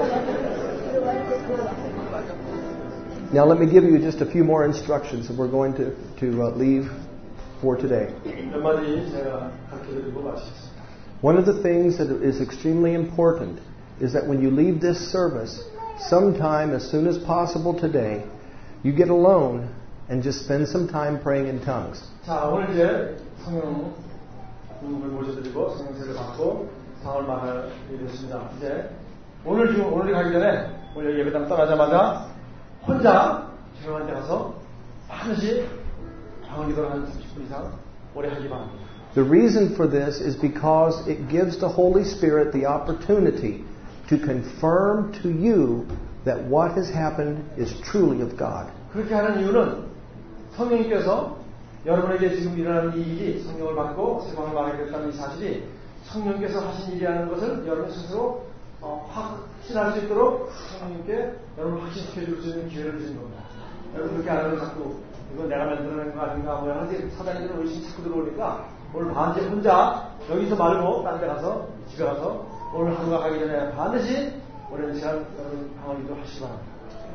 Now let me give you just a few more instructions that we're going to, to uh, leave for today. 몇 마디 제가 가르쳐드리고 마치겠습니다. One of the things that is extremely important is that when you leave this service, sometime as soon as possible today, you get alone and just spend some time praying in tongues. 자, 오늘 이제 성령 누구를 모셔드리고 성령세를 받고 상을 말할 일이 됐습니다. 이제 오늘 중 오늘 가기 전에 오늘 예배당 떠나자마자 혼자 조용한 데 가서 반드시 방언 기도를 한 삼십 분 이상 오래 하기 바랍니다. The reason for this is because it gives the Holy Spirit the opportunity to confirm to you that what has happened is truly of God. 그렇게 하는 이유는 성령님께서 여러분에게 지금 일어나는 이 일이 성령을 받고 세상을 말하겠다는 이 사실이 성령께서 하신 일이라는 것을 여러분 스스로 어, 확신할 수 있도록 성령님께 여러분을 확신시켜 줄 수 있는 기회를 주신 겁니다. 여러분 그렇게 안 하면 자꾸 이건 내가 만들어낸 거 아닌가 뭐 여러 가지 사단이들은 의심이 자꾸 들어오니까 오늘 반드시 혼자 여기서 말고 딴 데 가서 집에 가서 오늘 하루가 가기 전에 반드시 오랜 시간 여러분 방언기도 하시기 바랍니다.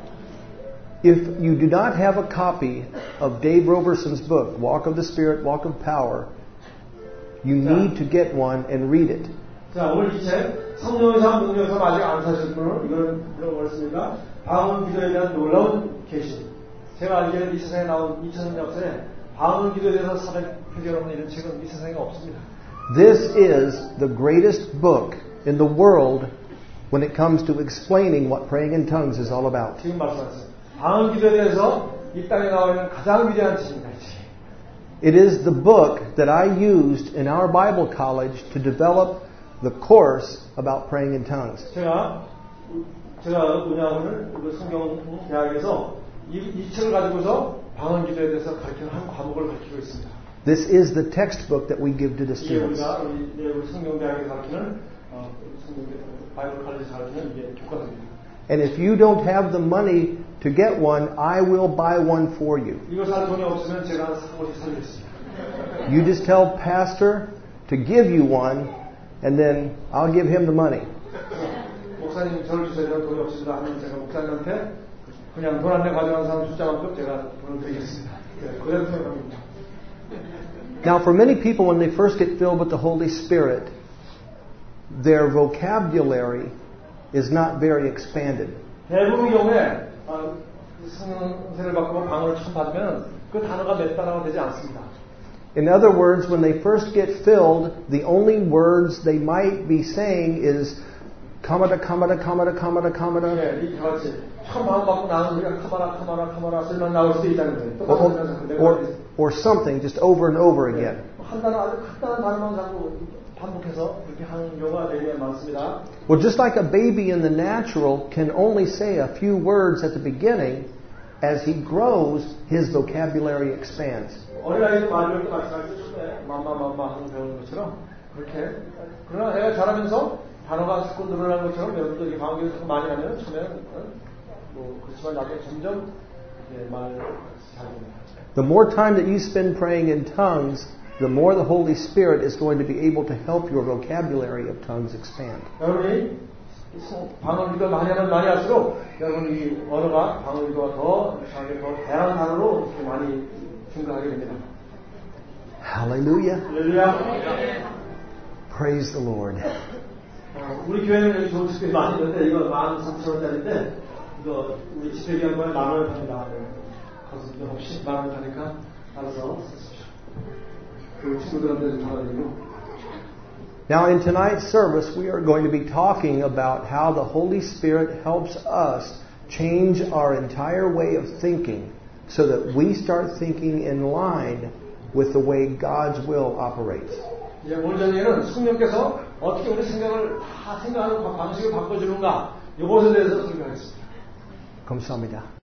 If you do not have a copy of Dave Roberson's book, Walk of the Spirit, Walk of Power, you need to get one and read it. 자, 오늘 이 책, 성령의 삶, 능력의 삶 아직 안 사실 분은 이거는 들어보겠습니다. 방언 기도에 대한 놀라운 계시. 제가 알기에는 이 세상에 나온 이천 년 역사에 방언 기도에 대해서 사백 표기 없는 이런 책은 이 세상에 없습니다. This is the greatest book in the world when it comes to explaining what praying in tongues is all about. 지금 말씀하셨어요. 방언 기도에 대해서 이 땅에 나와 있는 가장 위대한 책입니다. It is the book that I used in our Bible college to develop the course about praying in tongues. 제가 제가 운영하는 그 성경 대학에서 이, 이 책을 가지고서 방언 기도에 대해서 가르치는 한 과목을 가르치고 있습니다. This is the textbook that we give to the 이게 students. 우리가 우리, 우리 성경 대학에 가르치는 어, 성경 바이블 칼리지 가르치는 이게 교과서입니다. And if you don't have the money to get one, I will buy one for you. 이거 살 돈이 없으면 제가 한 곳에 살리겠습니다. You just tell pastor to give you one, and then I'll give him the money. 목사님 저를 주세요. 돈이 없습니다. 하면 제가 목사님한테 그냥 돈 안 내 가져간 사람 숫자만큼 제가 돈을 드리겠습니다. 그대로 생각합니다. Now, for many people, when they first get filled with the Holy Spirit, their vocabulary is not very expanded. 대부분 경우에 어, 성령세를 받고 방언을 처음 받으면 그 단어가 몇 단어가 되지 않습니다. In other words, when they first get filled, the only words they might be saying is 카마다 카마다 카마다 카마다 카마다. 네, 이 같이 처음 방언 받고 나는 우리가 카마라 카마라 카마라 쓸만 나올 수도 있다는 거예요. Or, or, or something just over and over again. 한 단어 아주 간단한 단어만 자꾸 반복해서 그렇게 하는 경우가 되게 많습니다. Well, just like a baby in the natural can only say a few words at the beginning, as he grows, his vocabulary expands. 어린아이도 말을 또 마찬가지로 처음에 맘마 맘마 하는 배우는 것처럼 그렇게. 그러나 애가 자라면서 단어가 자꾸 늘어나는 것처럼 여러분도 이렇게 방언을 자꾸 많이 하면 처음에는 뭐 그렇지만 나중에 점점 이렇게 말 잘합니다. The more time that you spend praying in tongues, the more the Holy Spirit is going to be able to help your vocabulary of tongues expand. 여러분이 방언 기도 많이 하면 많이 할수록 여러분 이 언어가 방언 기도가 더 이상하게 더 다양한 단어로 이렇게 많이 증가하게 됩니다. Hallelujah. 할렐루야. Praise the Lord. 어, 우리 교회는 여기 좋은 집회 많이 있는데 이거 만 삼천 원짜리인데 이거 우리 집회 기간만 만 원을 팝니다. 가서 혹시 만 원 가니까 알아서 쓰십시오. 그 친구들한테 좀 받아드리고. Now, in tonight's service, we are going to be talking about how the Holy Spirit helps us change our entire way of thinking so that we start thinking in line with the way God's will operates. 이제 오늘 저녁에는 성령께서 어떻게 우리 생각을 다 생각하는 방식을 바꿔주는가 이것에 대해서 생각하겠습니다. 감사합니다.